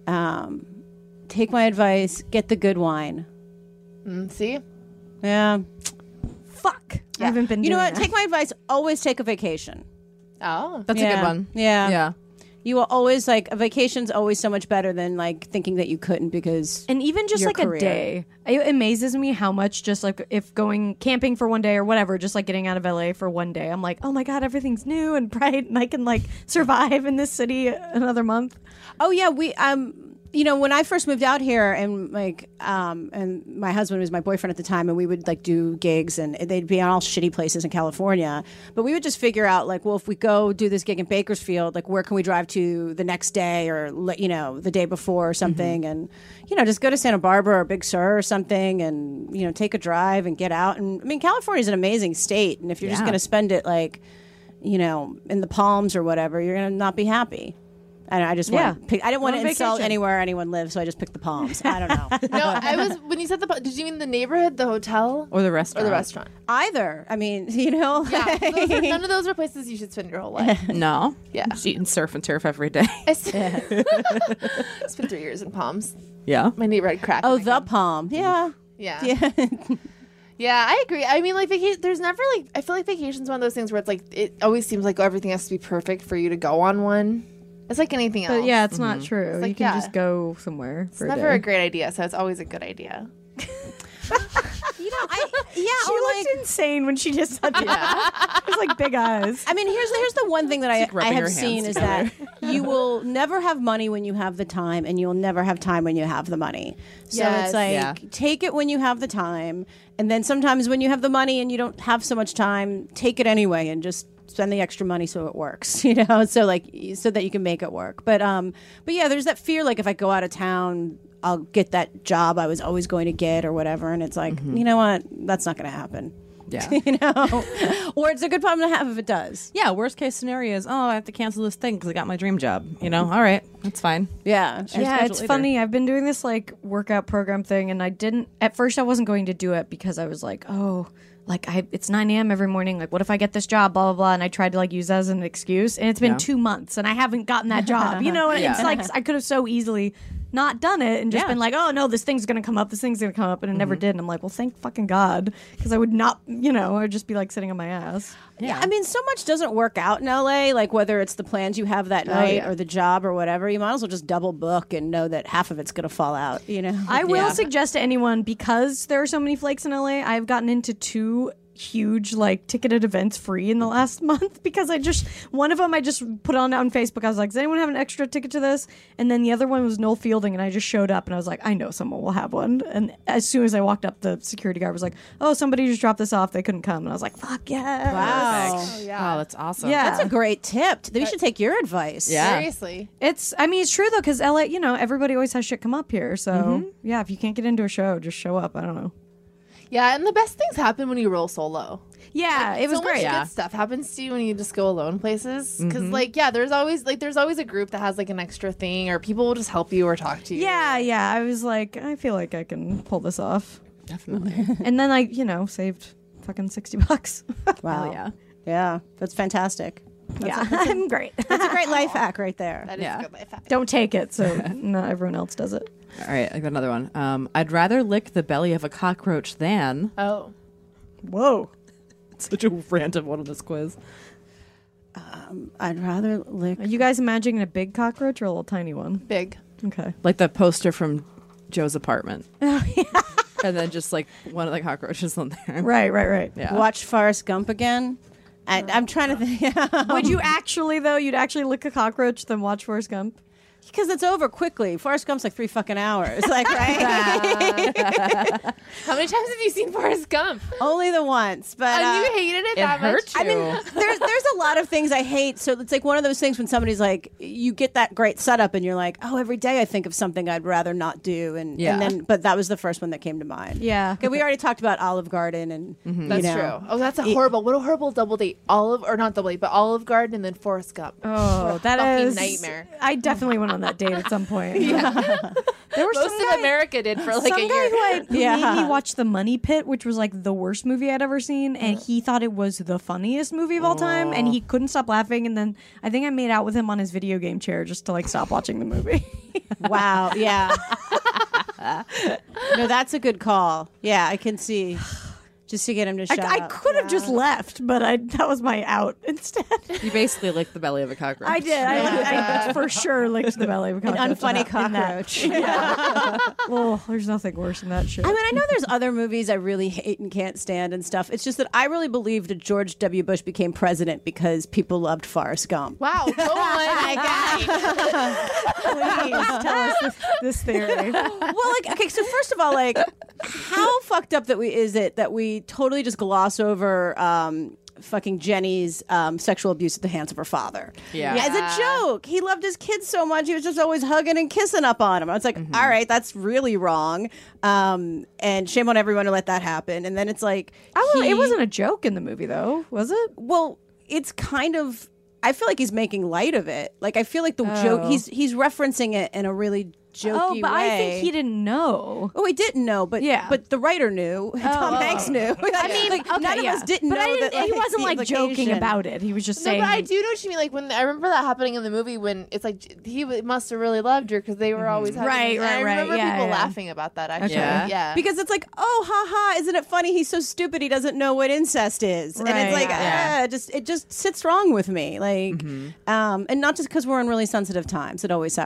Take my advice. Get the good wine. See? Yeah. Fuck. I haven't been. You know doing what? that. Take my advice. Always take a vacation. Oh. That's a Yeah. good one. Yeah. Yeah. You will always like a vacation's always so much better than like thinking that you couldn't because And even just your like career. a day, it amazes me how much just like if going camping for one day or whatever, just like getting out of LA for one day, I'm like, oh my God, everything's new and bright and I can like survive in this city another month. Oh yeah, we you know, when I first moved out here and like and my husband was my boyfriend at the time and we would like do gigs and they'd be on all shitty places in California. But we would just figure out like, well, if we go do this gig in Bakersfield, like where can we drive to the next day or you know, the day before or something and you know, just go to Santa Barbara or Big Sur or something and you know, take a drive and get out. And I mean, California is an amazing state and if you're just Yeah. going to spend it like, you know, in the Palms or whatever, you're going to not be happy. And I just Yeah. want to pick, I didn't want Go to on insult vacation. anywhere anyone lives, so I just picked the Palms. I don't know. No, I was when you said did you mean the neighborhood, the hotel, Or the or restaurant. the restaurant? Either. I mean, you know. Yeah, none of those are places you should spend your whole life. No. Yeah. Just eating surf and turf every day. I spent 3 years in Palms. Yeah. My neighbor had crack. Oh, in my the cup. Palm. Yeah. Yeah. Yeah. Yeah, I agree. I mean, like, there's never, like, I feel like vacation's one of those things where it's, like, it always seems like everything has to be perfect for you to go on one. It's like anything else. But yeah, it's not true. It's like, you can yeah. just go somewhere It's for never a a day. great idea, so it's always a good idea. You know, She looked insane when she just said that. It was like big eyes. I mean, here's the one thing that I rubbing have your seen hands is that you will never have money when you have the time, and you'll never have time when you have the money. So Yes. it's like Yeah. take it when you have the time, and then sometimes when you have the money and you don't have so much time, take it anyway and just spend the extra money so it works. You know, so that you can make it work. But yeah, there's that fear like if I go out of town, I'll get that job I was always going to get or whatever, and it's like you know what, that's not going to happen. Yeah. You know, or it's a good problem to have if it does. Yeah, worst case scenario is, I have to cancel this thing because I got my dream job. You know, all right, that's fine. Yeah. Yeah, it's later. funny. I've been doing this like workout program thing, and at first I wasn't going to do it because I was like, oh, like it's 9 a.m. every morning. Like, what if I get this job? Blah blah blah. And I tried to like use that as an excuse, and it's been Yeah. 2 months, and I haven't gotten that job. You know, and it's like I could have so easily not done it and just been like, oh no, this thing's gonna come up, and it never did. And I'm like, well, thank fucking God, because I would not, I would just be like sitting on my ass. Yeah, I mean, so much doesn't work out in LA. Like whether it's the plans you have that night or the job or whatever, you might as well just double book and know that half of it's going to fall out. I will suggest to anyone, because there are so many flakes in LA, I've gotten into 2 huge ticketed events free in the last month, because one of them I just put on Facebook. I was like, does anyone have an extra ticket to this? And then the other one was Noel Fielding, and I just showed up and I was like, I know someone will have one. And as soon as I walked up, the security guard was like, oh, somebody just dropped this off, they couldn't come. And I was like, fuck yeah. Wow. Oh, that's awesome. Yeah. That's a great tip. We should take your advice. Yeah. Seriously. It's true though, because LA, everybody always has shit come up here. So yeah, if you can't get into a show, just show up. I don't know. Yeah, and the best things happen when you roll solo. Yeah, it was so great. Much good stuff happens to you when you just go alone places. Because there's always a group that has an extra thing, or people will just help you or talk to you. Yeah. I was like, I feel like I can pull this off. Definitely. And then I, saved fucking $60. Wow. Yeah, that's fantastic. I'm great. That's a great life hack right there. That is a good life hack. Don't take it, so not everyone else does it. All right, I got another one. I'd rather lick the belly of a cockroach than... Oh. Whoa. It's such a random one on this quiz. I'd rather lick. Are you guys imagining a big cockroach or a little tiny one? Big. Okay. Like the poster from Joe's apartment. Oh, yeah. And then just one of the cockroaches on there. Right. Yeah. Watch Forrest Gump again. I'm trying to think. Would you actually, though? You'd actually lick a cockroach then watch Forrest Gump? Because it's over quickly. Forrest Gump's 3 fucking hours. Right? How many times have you seen Forrest Gump? Only the once. But And you hated it that hurt much? you. I mean, there's a lot of things I hate. So it's one of those things when somebody's you get that great setup and you're like, oh, every day I think of something I'd rather not do. And then, but that was the first one that came to mind. Yeah. Okay, we already talked about Olive Garden and That's true. Oh, that's what a horrible double date. Not double date, but Olive Garden and then Forrest Gump. Oh, that fucking is nightmare. I definitely went on that date at some point. Yeah. There was Most some of guy, America did for some a guy year. who made me watch The Money Pit, which was the worst movie I'd ever seen, and he thought it was the funniest movie of all time, and he couldn't stop laughing. And then I think I made out with him on his video game chair just to stop watching the movie. wow, yeah. No, that's a good call. Yeah, I can see. Just to get him to shut I up. could have just left, but that was my out instead. You basically licked the belly of a cockroach. I did. I for sure licked the belly of a cockroach. An unfunny cockroach. Oh, there's nothing worse than that shit. I mean, I know there's other movies I really hate and can't stand and stuff. It's just that I really believe that George W. Bush became president because people loved Forrest Gump. Wow, go on. Please tell us this theory. Well, okay, so first of all, how fucked up is it that we totally just gloss over fucking Jenny's sexual abuse at the hands of her father. Yeah. As a joke. He loved his kids so much. He was just always hugging and kissing up on him. I was like, all right, that's really wrong. And shame on everyone who let that happen. And then it's it wasn't a joke in the movie, though, was it? Well, it's kind of... I feel like he's making light of it. I feel like the joke... He's referencing it in a really jokey but way. I think he didn't know. Oh, he didn't know, but the writer knew. Tom Hanks knew. I mean, none of us didn't but know that. He wasn't joking implication. about it. He was just No, saying. but I do know what you mean. When I remember that happening in the movie, when it's he must have really loved her because they were always having Right. I remember Yeah, people yeah. laughing about that. Actually, Okay. yeah. Because it's oh, haha, isn't it funny? He's so stupid. He doesn't know what incest is, and it's Right. it just sits wrong with me. And not just because we're in really sensitive times. It always,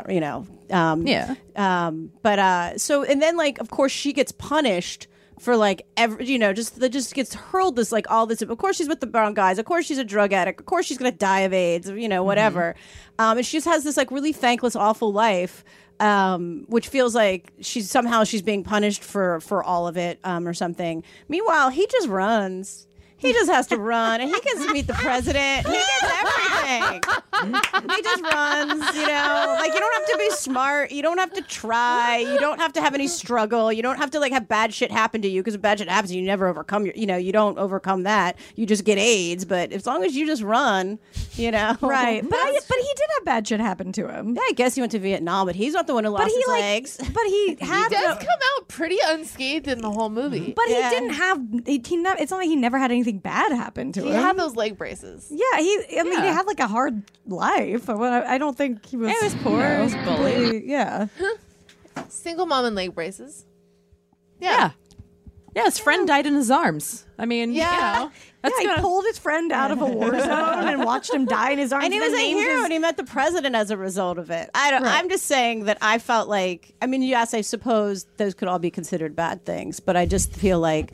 so and then of course she gets punished for just gets hurled this all this. Of course she's with the wrong guys. Of course she's a drug addict. Of course she's gonna die of AIDS. Whatever. And she just has this really thankless, awful life. Which feels like she's being punished for all of it, or something. Meanwhile, he just runs. He just has to run, and he gets to meet the president. He gets everything. He just runs, you don't have to be smart. You don't have to try. You don't have to have any struggle. You don't have to have bad shit happen to you, because if bad shit happens, you never overcome you don't overcome that. You just get AIDS. But as long as you just run, Right. But he did have bad shit happen to him. Yeah, I guess he went to Vietnam, but he's not the one who lost his legs. But he had He does come out pretty unscathed in the whole movie. But he didn't have. It's not like he never had anything bad happen to He him. had those leg braces. Yeah, he had a hard life. I don't think he was. He was poor. He was bullied. Yeah. Single mom in leg braces. Yeah. Yeah, his friend died in his arms. I mean, Yeah. you know, that's He gonna- pulled his friend out of a war zone and watched him die in his arms. And he was a hero, and he met the president as a result of it. I'm just saying that I felt like, I mean, yes, I suppose those could all be considered bad things, but I just feel like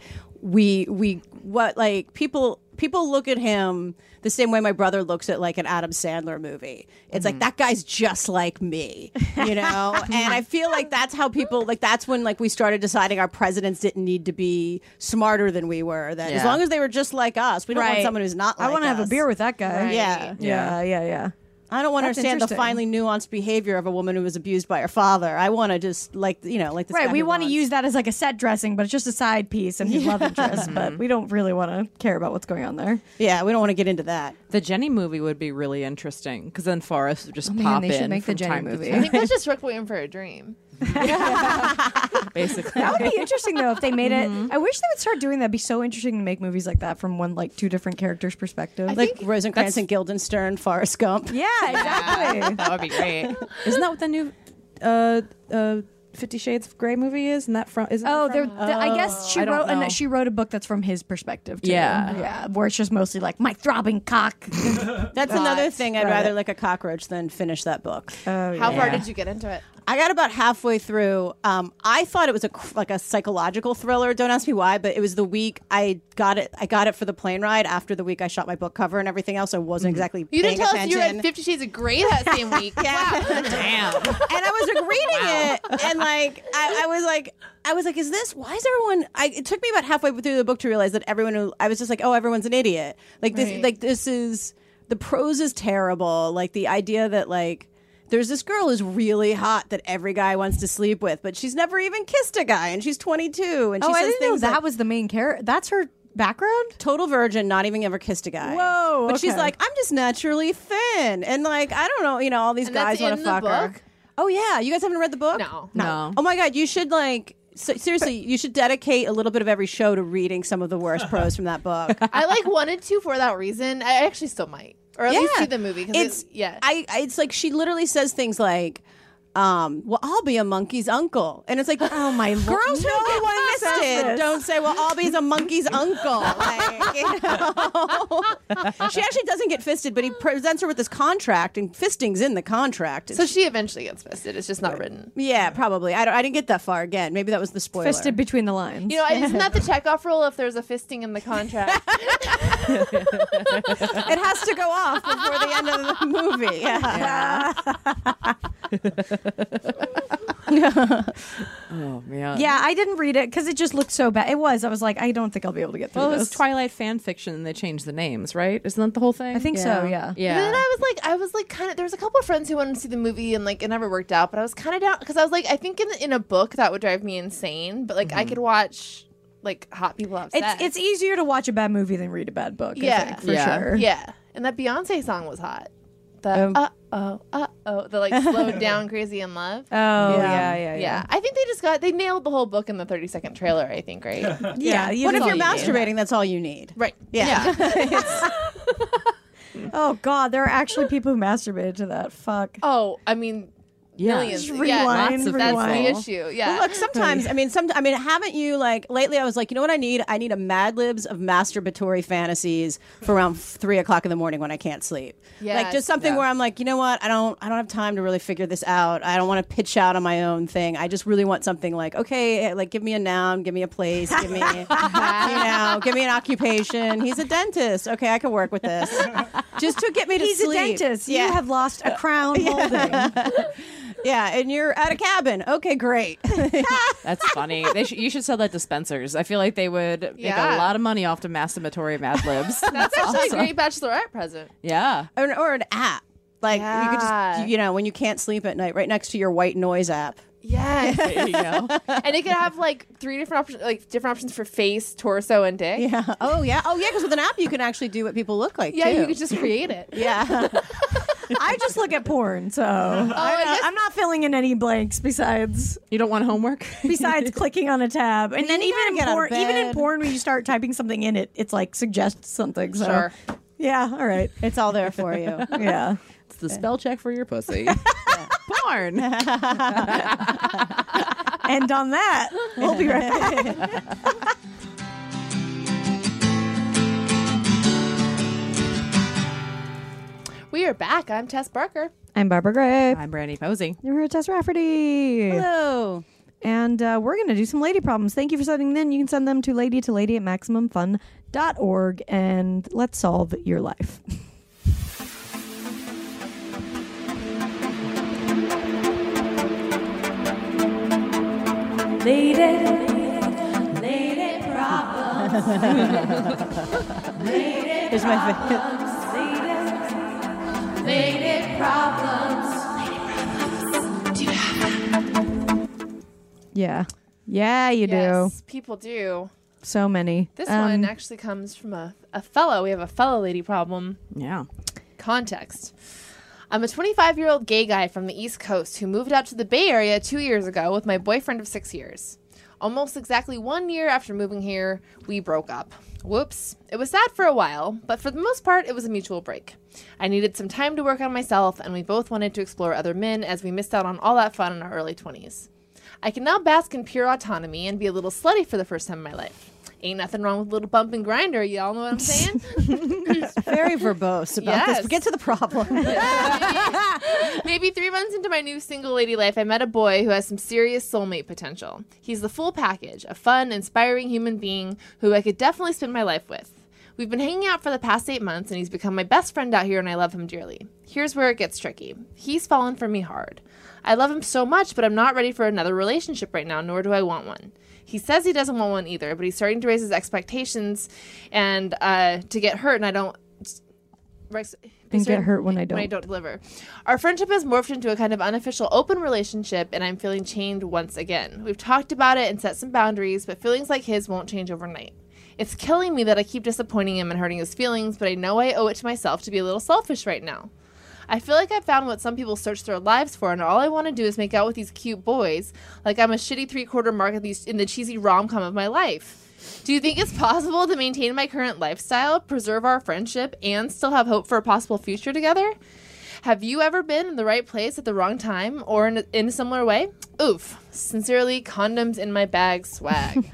people look at him the same way my brother looks at like an Adam Sandler movie. It's like, that guy's just like me, you know? And I feel like that's how people, like, that's when like we started deciding our presidents didn't need to be smarter than we were. That as Yeah. long as they were just like us, we don't want Right. someone who's not like I want to have a us. beer with that guy. Right. Yeah. Yeah. I don't want to That's understand the interesting. finely nuanced behavior of a woman who was abused by her father. I want to just like this Right, guy we who want to wants- use that as like a set dressing, but it's just a side piece and his love interest. But we don't really want to care about what's going on there. Yeah, we don't want to get into that. the Jenny movie would be really interesting because then Forrest would just man, pop they should in make the from Jenny time to movie. I time, think that's just Requiem for a Dream. basically. That would be interesting though if they made it. I wish they would start doing that. It'd be so interesting to make movies like that from two different characters' perspective. Like Rosencrantz and Guildenstern, Forrest Gump. yeah, exactly. That would be great. Isn't that what the new 50 Shades of Grey movie is? And that from? Isn't Oh, that from? I guess she I don't wrote know. and she wrote a book that's from his perspective too. Yeah. yeah, where it's just mostly like my throbbing cock. That's another thing. I'd Right. rather lick a cockroach than finish that book. How far did you get into it? I got about halfway through. I thought it was like a psychological thriller. Don't ask me why, but it was the week I got it. I got it for the plane ride after the week I shot my book cover and everything else. I wasn't exactly You paying didn't tell us attention. you read 50 Shades of Grey that same week. Yeah. Damn. And I was like reading it, and like I was like, is this? Why is everyone? It took me about halfway through the book to realize that I was just like, oh, everyone's an idiot. Like this, Right. this is the prose is terrible. Like the idea that like there's this girl who's really hot that every guy wants to sleep with, but she's never even kissed a guy, and she's 22, and she Oh, I says didn't know things that like, was the main character. That's her background. total virgin, not even ever kissed a guy. Whoa, But she's okay. like, I'm just naturally thin, and like I don't know, all these And guys that's want in to the fuck her. book? Oh yeah, you guys haven't read the book? No. Oh my god, you should like seriously, you should dedicate a little bit of every show to reading some of the worst prose from that book. I like wanted to for that reason. I actually still might, or at least see the movie. Because It's like she literally says things like, well, I'll be a monkey's uncle, and it's like, Oh my lord! girls who No get one says fisted this. don't say, well, I'll be a monkey's uncle. Like, you know? She actually doesn't get fisted, but he presents her with this contract, and fisting's in the contract. so she eventually gets fisted. It's just not written. Yeah, probably. I didn't get that far. Again, maybe that was the spoiler. Fisted between the lines. You know, isn't that the checkoff rule? If there's a fisting in the contract, It has to go off before the end of the movie. Yeah. Oh man. yeah, I didn't read it because it just looked so bad. It was. I was like, I don't think I'll be able to get through Well, it this. was Twilight fan fiction, and they changed the names, right? Isn't that the whole thing? I think so. Yeah. Yeah. And then I was like, kind of. There was a couple of friends who wanted to see the movie, and like it never worked out. But I was kind of down because I was like, I think in a book that would drive me insane. But like I could watch like hot people have sex. It's easier to watch a bad movie than read a bad book. I Yeah. think, for Yeah. sure. Yeah, and that Beyonce song was hot. The the like slowed down Crazy in Love. Oh Yeah, I think they nailed the whole book in the 30-second trailer. I think, right? yeah. you What if know you're you need. masturbating? That's all you need. Right. Yeah. Oh God, there are actually people who masturbated to that. Fuck. Oh, I mean, Yeah. millions. Just Yeah, rewind, lots of that's rewind. the issue. Yeah. Well, look, sometimes haven't you like lately? I was like, you know what I need? I need a Mad Libs of masturbatory fantasies for around 3 o'clock in the morning when I can't sleep. Yes. Like just something where I'm like, you know what? I don't have time to really figure this out. I don't want to pitch out on my own thing. I just really want something like, okay, like give me a noun, give me a place, give me, give me an occupation. He's a dentist. Okay, I can work with this. Just to get me to He's sleep. a dentist. Yeah. You have lost a crown holding. Yeah, and you're at a cabin. Okay, great. That's funny. You should sell that to Spencer's. I feel like they would make Yeah. a lot of money off the masturbatory Mad Libs. That's actually a great bachelorette present. Yeah. or an app. Like you could just, when you can't sleep at night, right next to your white noise app. Yes. There you go. And it could have like 3 different options, like different options for face, torso, and dick. Yeah. Oh yeah. Because with an app you can actually do what people look like. Yeah, too. you could just create it. Yeah. I just look at porn, so I'm not filling in any blanks besides You don't want homework? clicking on a tab. And then You even gotta in get out porn, of even in bed. porn, when you start typing something in it, it's like suggests something. So Sure. yeah, all right, It's all there for you. yeah. It's the spell check for your pussy. Porn. And on that, we'll be right back. We are back. I'm Tess Barker. I'm Barbara Gray. I'm Brandy Posey. You're here, Tess Rafferty. Hello. And we're going to do some lady problems. Thank you for sending them in. You can send them to lady at maximumfun.org, and let's solve your life. Lady problems. Here's my favorite. Lady problems. Yeah. Yeah, you Yes, people do. do. So many. This one actually comes from a fellow. We have a fellow lady problem. Yeah. Context. I'm a 25-year-old gay guy from the East Coast who moved out to the Bay Area 2 years ago with my boyfriend of 6 years. Almost exactly 1 year after moving here, we broke up. Whoops. It was sad for a while, but for the most part, it was a mutual break. I needed some time to work on myself, and we both wanted to explore other men as we missed out on all that fun in our early 20s. I can now bask in pure autonomy and be a little slutty for the first time in my life. Ain't nothing wrong with a little bump and grinder, y'all know what I'm saying? Very verbose about Yes. this. But get to the problem. Maybe 3 months into my new single lady life, I met a boy who has some serious soulmate potential. He's the full package, a fun, inspiring human being who I could definitely spend my life with. We've been hanging out for the past 8 months, and he's become my best friend out here, and I love him dearly. Here's where it gets tricky. He's fallen for me hard. I love him so much, but I'm not ready for another relationship right now, nor do I want one. He says he doesn't want one either, but he's starting to raise his expectations and to get hurt, and I don't... And get hurt when I don't. deliver. Our friendship has morphed into a kind of unofficial open relationship, and I'm feeling chained once again. We've talked about it and set some boundaries, but feelings like his won't change overnight. It's killing me that I keep disappointing him and hurting his feelings, but I know I owe it to myself to be a little selfish right now. I feel like I've found what some people search their lives for, and all I want to do is make out with these cute boys, like I'm a shitty 3/4 mark in the cheesy rom-com of my life. Do you think it's possible to maintain my current lifestyle, preserve our friendship, and still have hope for a possible future together? Have you ever been in the right place at the wrong time, or in a similar way? Oof. Sincerely, condoms in my bag swag.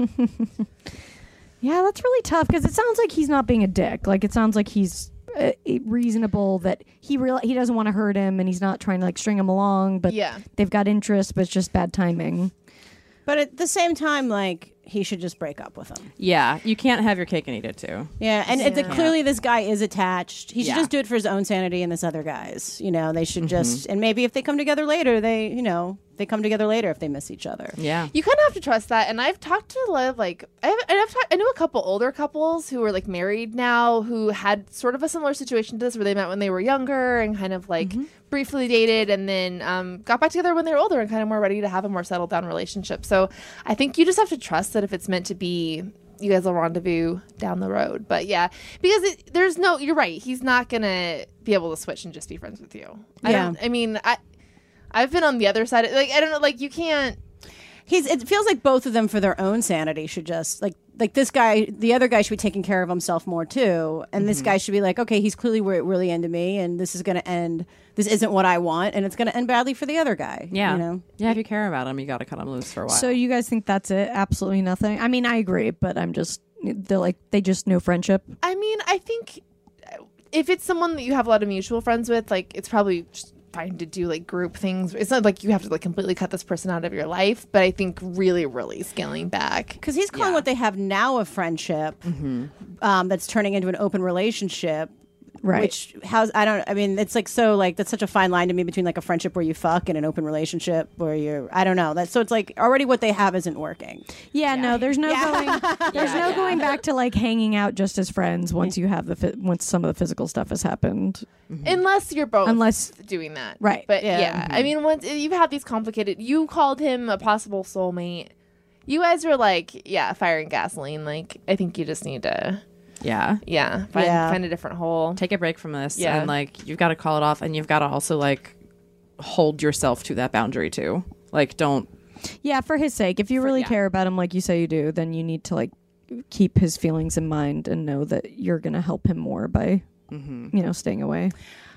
Yeah, that's really tough because it sounds like he's not being a dick. Like, it sounds like he's reasonable, that he doesn't want to hurt him, and he's not trying to like string him along, but Yeah. they've got interest, but it's just bad timing. But at the same time, like, he should just break up with him. Yeah. You can't have your cake and eat it too. Yeah, and clearly this guy is attached. He should Yeah. just do it for his own sanity and this other guy's. You know, they should just, and maybe if they come together later, they come together later if they miss each other. Yeah. You kind of have to trust that. And I've talked to a lot of I know a couple older couples who are like married now who had sort of a similar situation to this, where they met when they were younger and kind of like briefly dated, and then got back together when they were older and kind of more ready to have a more settled down relationship. So I think you just have to trust that if it's meant to be, you guys will rendezvous down the road. But yeah, because you're right. He's not going to be able to switch and just be friends with you. I've been on the other side. I don't know. Like, you can't. It feels like both of them, for their own sanity, should just like this guy, the other guy should be taking care of himself more too, and this guy should be like, okay, he's clearly really into me, and this is going to end. This isn't what I want, and it's going to end badly for the other guy. Yeah. you know. Yeah. If you care about him, you got to cut him loose for a while. So you guys think that's it? Absolutely nothing. I mean, I agree, but they just know friendship. I mean, I think if it's someone that you have a lot of mutual friends with, like, it's probably just fine to do like group things. It's not like you have to like completely cut this person out of your life, but I think really, really scaling back. Because he's calling what they have now a friendship that's turning into an open relationship. Right. Which it's like, so like, that's such a fine line to me between like a friendship where you fuck and an open relationship where you're, I don't know. So it's like already what they have isn't working. Yeah, no, there's no going back to like hanging out just as friends once you have once some of the physical stuff has happened. Unless you're both doing that. Right. But yeah. I mean, once you've had these complicated, you called him a possible soulmate. You guys were like, fire and gasoline. Like, I think you just need to find a different hole. Take a break from this. Yeah. And like, you've got to call it off, and you've got to also like hold yourself to that boundary too. Like, don't. Yeah, for his sake. If you really care about him like you say you do, then you need to like keep his feelings in mind and know that you're going to help him more by, staying away.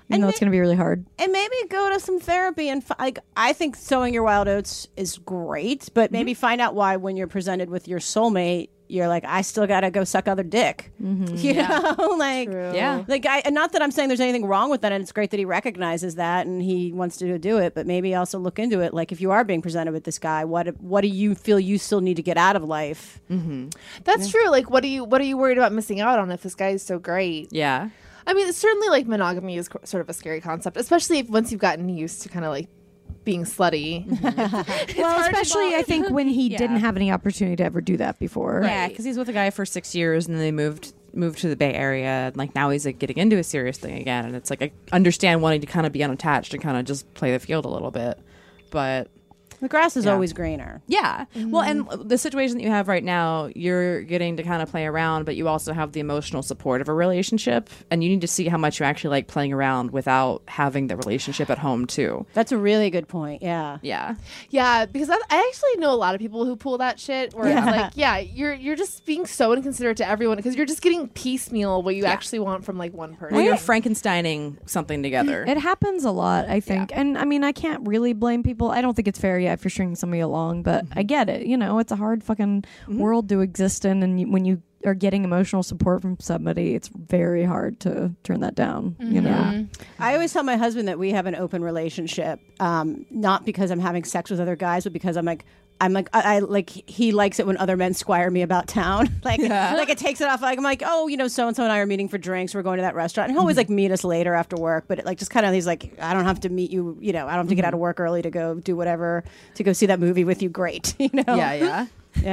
even though it's going to be really hard. And maybe go to some therapy and I think sowing your wild oats is great, but maybe find out why when you're presented with your soulmate, you're like, I still gotta go suck other dick. You know, like, like and not that I'm saying there's anything wrong with that, and it's great that he recognizes that and he wants to do it, but maybe also look into it. Like, if you are being presented with this guy, what do you feel you still need to get out of life? That's true. Like, what are you worried about missing out on if this guy is so great? Yeah. I mean, it's certainly like monogamy is sort of a scary concept, especially if once you've gotten used to kind of like being slutty. Well, especially I think when he didn't have any opportunity to ever do that before. Yeah, because he's with a guy for 6 years, and then they moved to the Bay Area, and like now he's like getting into a serious thing again, and it's like I understand wanting to kind of be unattached and kind of just play the field a little bit, but The grass is always greener. yeah. Well, and the situation that you have right now, you're getting to kind of play around, but you also have the emotional support of a relationship, and you need to see how much you actually like playing around without having the relationship at home too. That's a really good point. Yeah. Yeah. Yeah, because I actually know a lot of people who pull that shit where it's like, you're just being so inconsiderate to everyone because you're just getting piecemeal what you actually want from like one person. Well, you're Frankensteining something together. It happens a lot, I think. And I mean, I can't really blame people. I don't think it's fair yet for stringing somebody along, but I get it. You know, it's a hard fucking world to exist in. And when you are getting emotional support from somebody, it's very hard to turn that down, you know? I always tell my husband that we have an open relationship, not because I'm having sex with other guys, but because I like he likes it when other men squire me about town. like it takes it off. Like I'm like, oh, you know, so and so and I are meeting for drinks. We're going to that restaurant. And he'll always like meet us later after work. But it, like just kind of he's like, I don't have to meet you. You know, I don't have to get out of work early to go do whatever, to go see that movie with you. Great. You know. Yeah.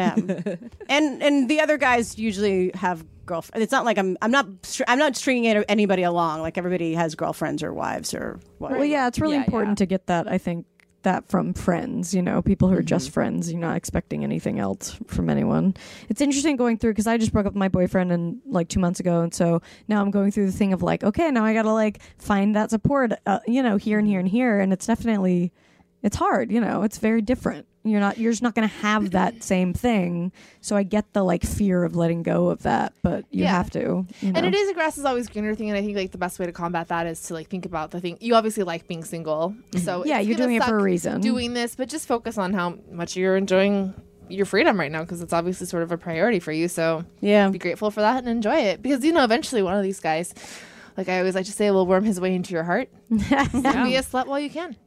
And the other guys usually have girlfriends. It's not like I'm not stringing anybody along. Like everybody has girlfriends or wives or whatever. Well, yeah, it's really important to get that, I think, that from friends, you know, people who are just friends. You're not expecting anything else from anyone. It's interesting going through, because I just broke up with my boyfriend and like 2 months ago, and so now I'm going through the thing of like, okay, now I gotta like find that support, you know, here and here and here, and it's definitely, it's hard, you know, it's very different. You're just not going to have that same thing. So I get the like fear of letting go of that, but you have to. You know? And it is a grass is always greener thing, and I think like the best way to combat that is to like think about the thing. You obviously like being single, so yeah, it's you're gonna doing it for a suck reason. Doing this, but just focus on how much you're enjoying your freedom right now, because it's obviously sort of a priority for you. So be grateful for that and enjoy it, because you know eventually one of these guys, like I always like to say, will worm his way into your heart. Be a slut while you can.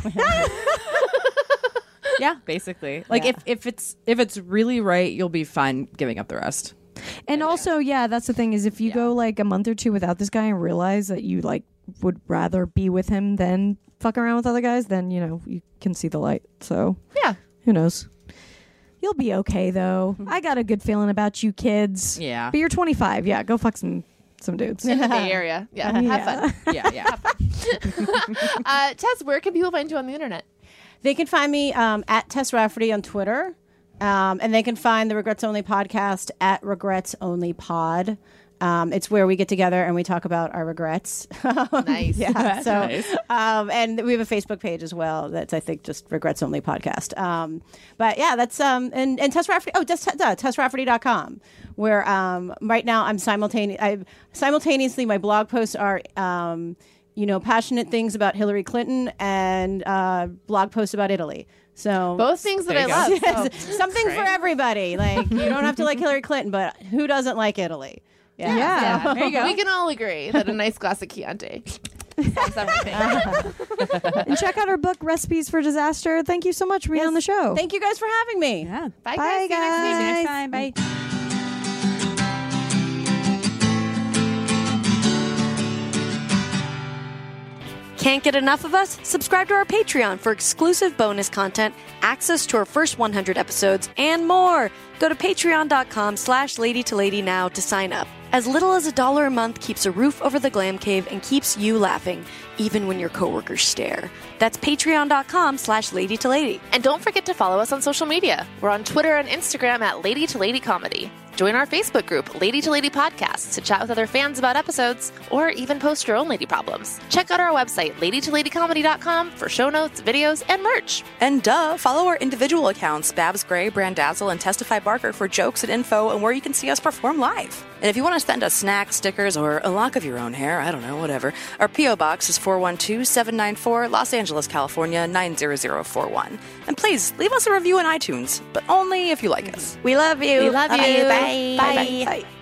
Yeah, basically. Like if it's really right, you'll be fine giving up the rest. And also, that's the thing, is if you go like a month or two without this guy and realize that you like would rather be with him than fuck around with other guys, then you know you can see the light. So who knows? You'll be okay though. I got a good feeling about you kids. Yeah. But you're 25. Yeah, go fuck some dudes in the Bay Area. Yeah, have fun. Yeah. Tess, where can people find you on the internet? They can find me at Tess Rafferty on Twitter, and they can find the Regrets Only podcast at Regrets Only Pod. It's where we get together and we talk about our regrets. Nice. Yeah. So, nice. And we have a Facebook page as well. That's, I think, just Regrets Only Podcast. But yeah, that's, and Tess Rafferty, TessRafferty.com, where right now I'm simultaneously, my blog posts are, you know, passionate things about Hillary Clinton and blog posts about Italy. So both things that I love. Yes, something for everybody. Like, you don't have to like Hillary Clinton, but who doesn't like Italy? Yeah. There you go. We can all agree that a nice glass of Chianti solves everything. And check out our book, Recipes for Disaster. Thank you so much for being on the show. Thank you guys for having me. Yeah. Bye, Bye, guys. See you next guys. week. Next time. Bye. Can't get enough of us? Subscribe to our Patreon for exclusive bonus content, access to our first 100 episodes, and more. Go to patreon.com/LadyToLady now to sign up. As little as $1 a month keeps a roof over the Glam Cave and keeps you laughing, even when your coworkers stare. That's patreon.com/LadyToLady. And don't forget to follow us on social media. We're on Twitter and Instagram at Lady to Lady Comedy. Join our Facebook group, Lady to Lady Podcasts, to chat with other fans about episodes, or even post your own lady problems. Check out our website, ladytoladycomedy.com, for show notes, videos, and merch. And follow our individual accounts, Babs Gray, Brandazzle, and Testify Barker, for jokes and info and where you can see us perform live. And if you want to send us snacks, stickers, or a lock of your own hair, I don't know, whatever, our P.O. Box is 412-794, Los Angeles, California, 90041. And please, leave us a review on iTunes, but only if you like us. We love you. We love you. Bye. Bye. Bye.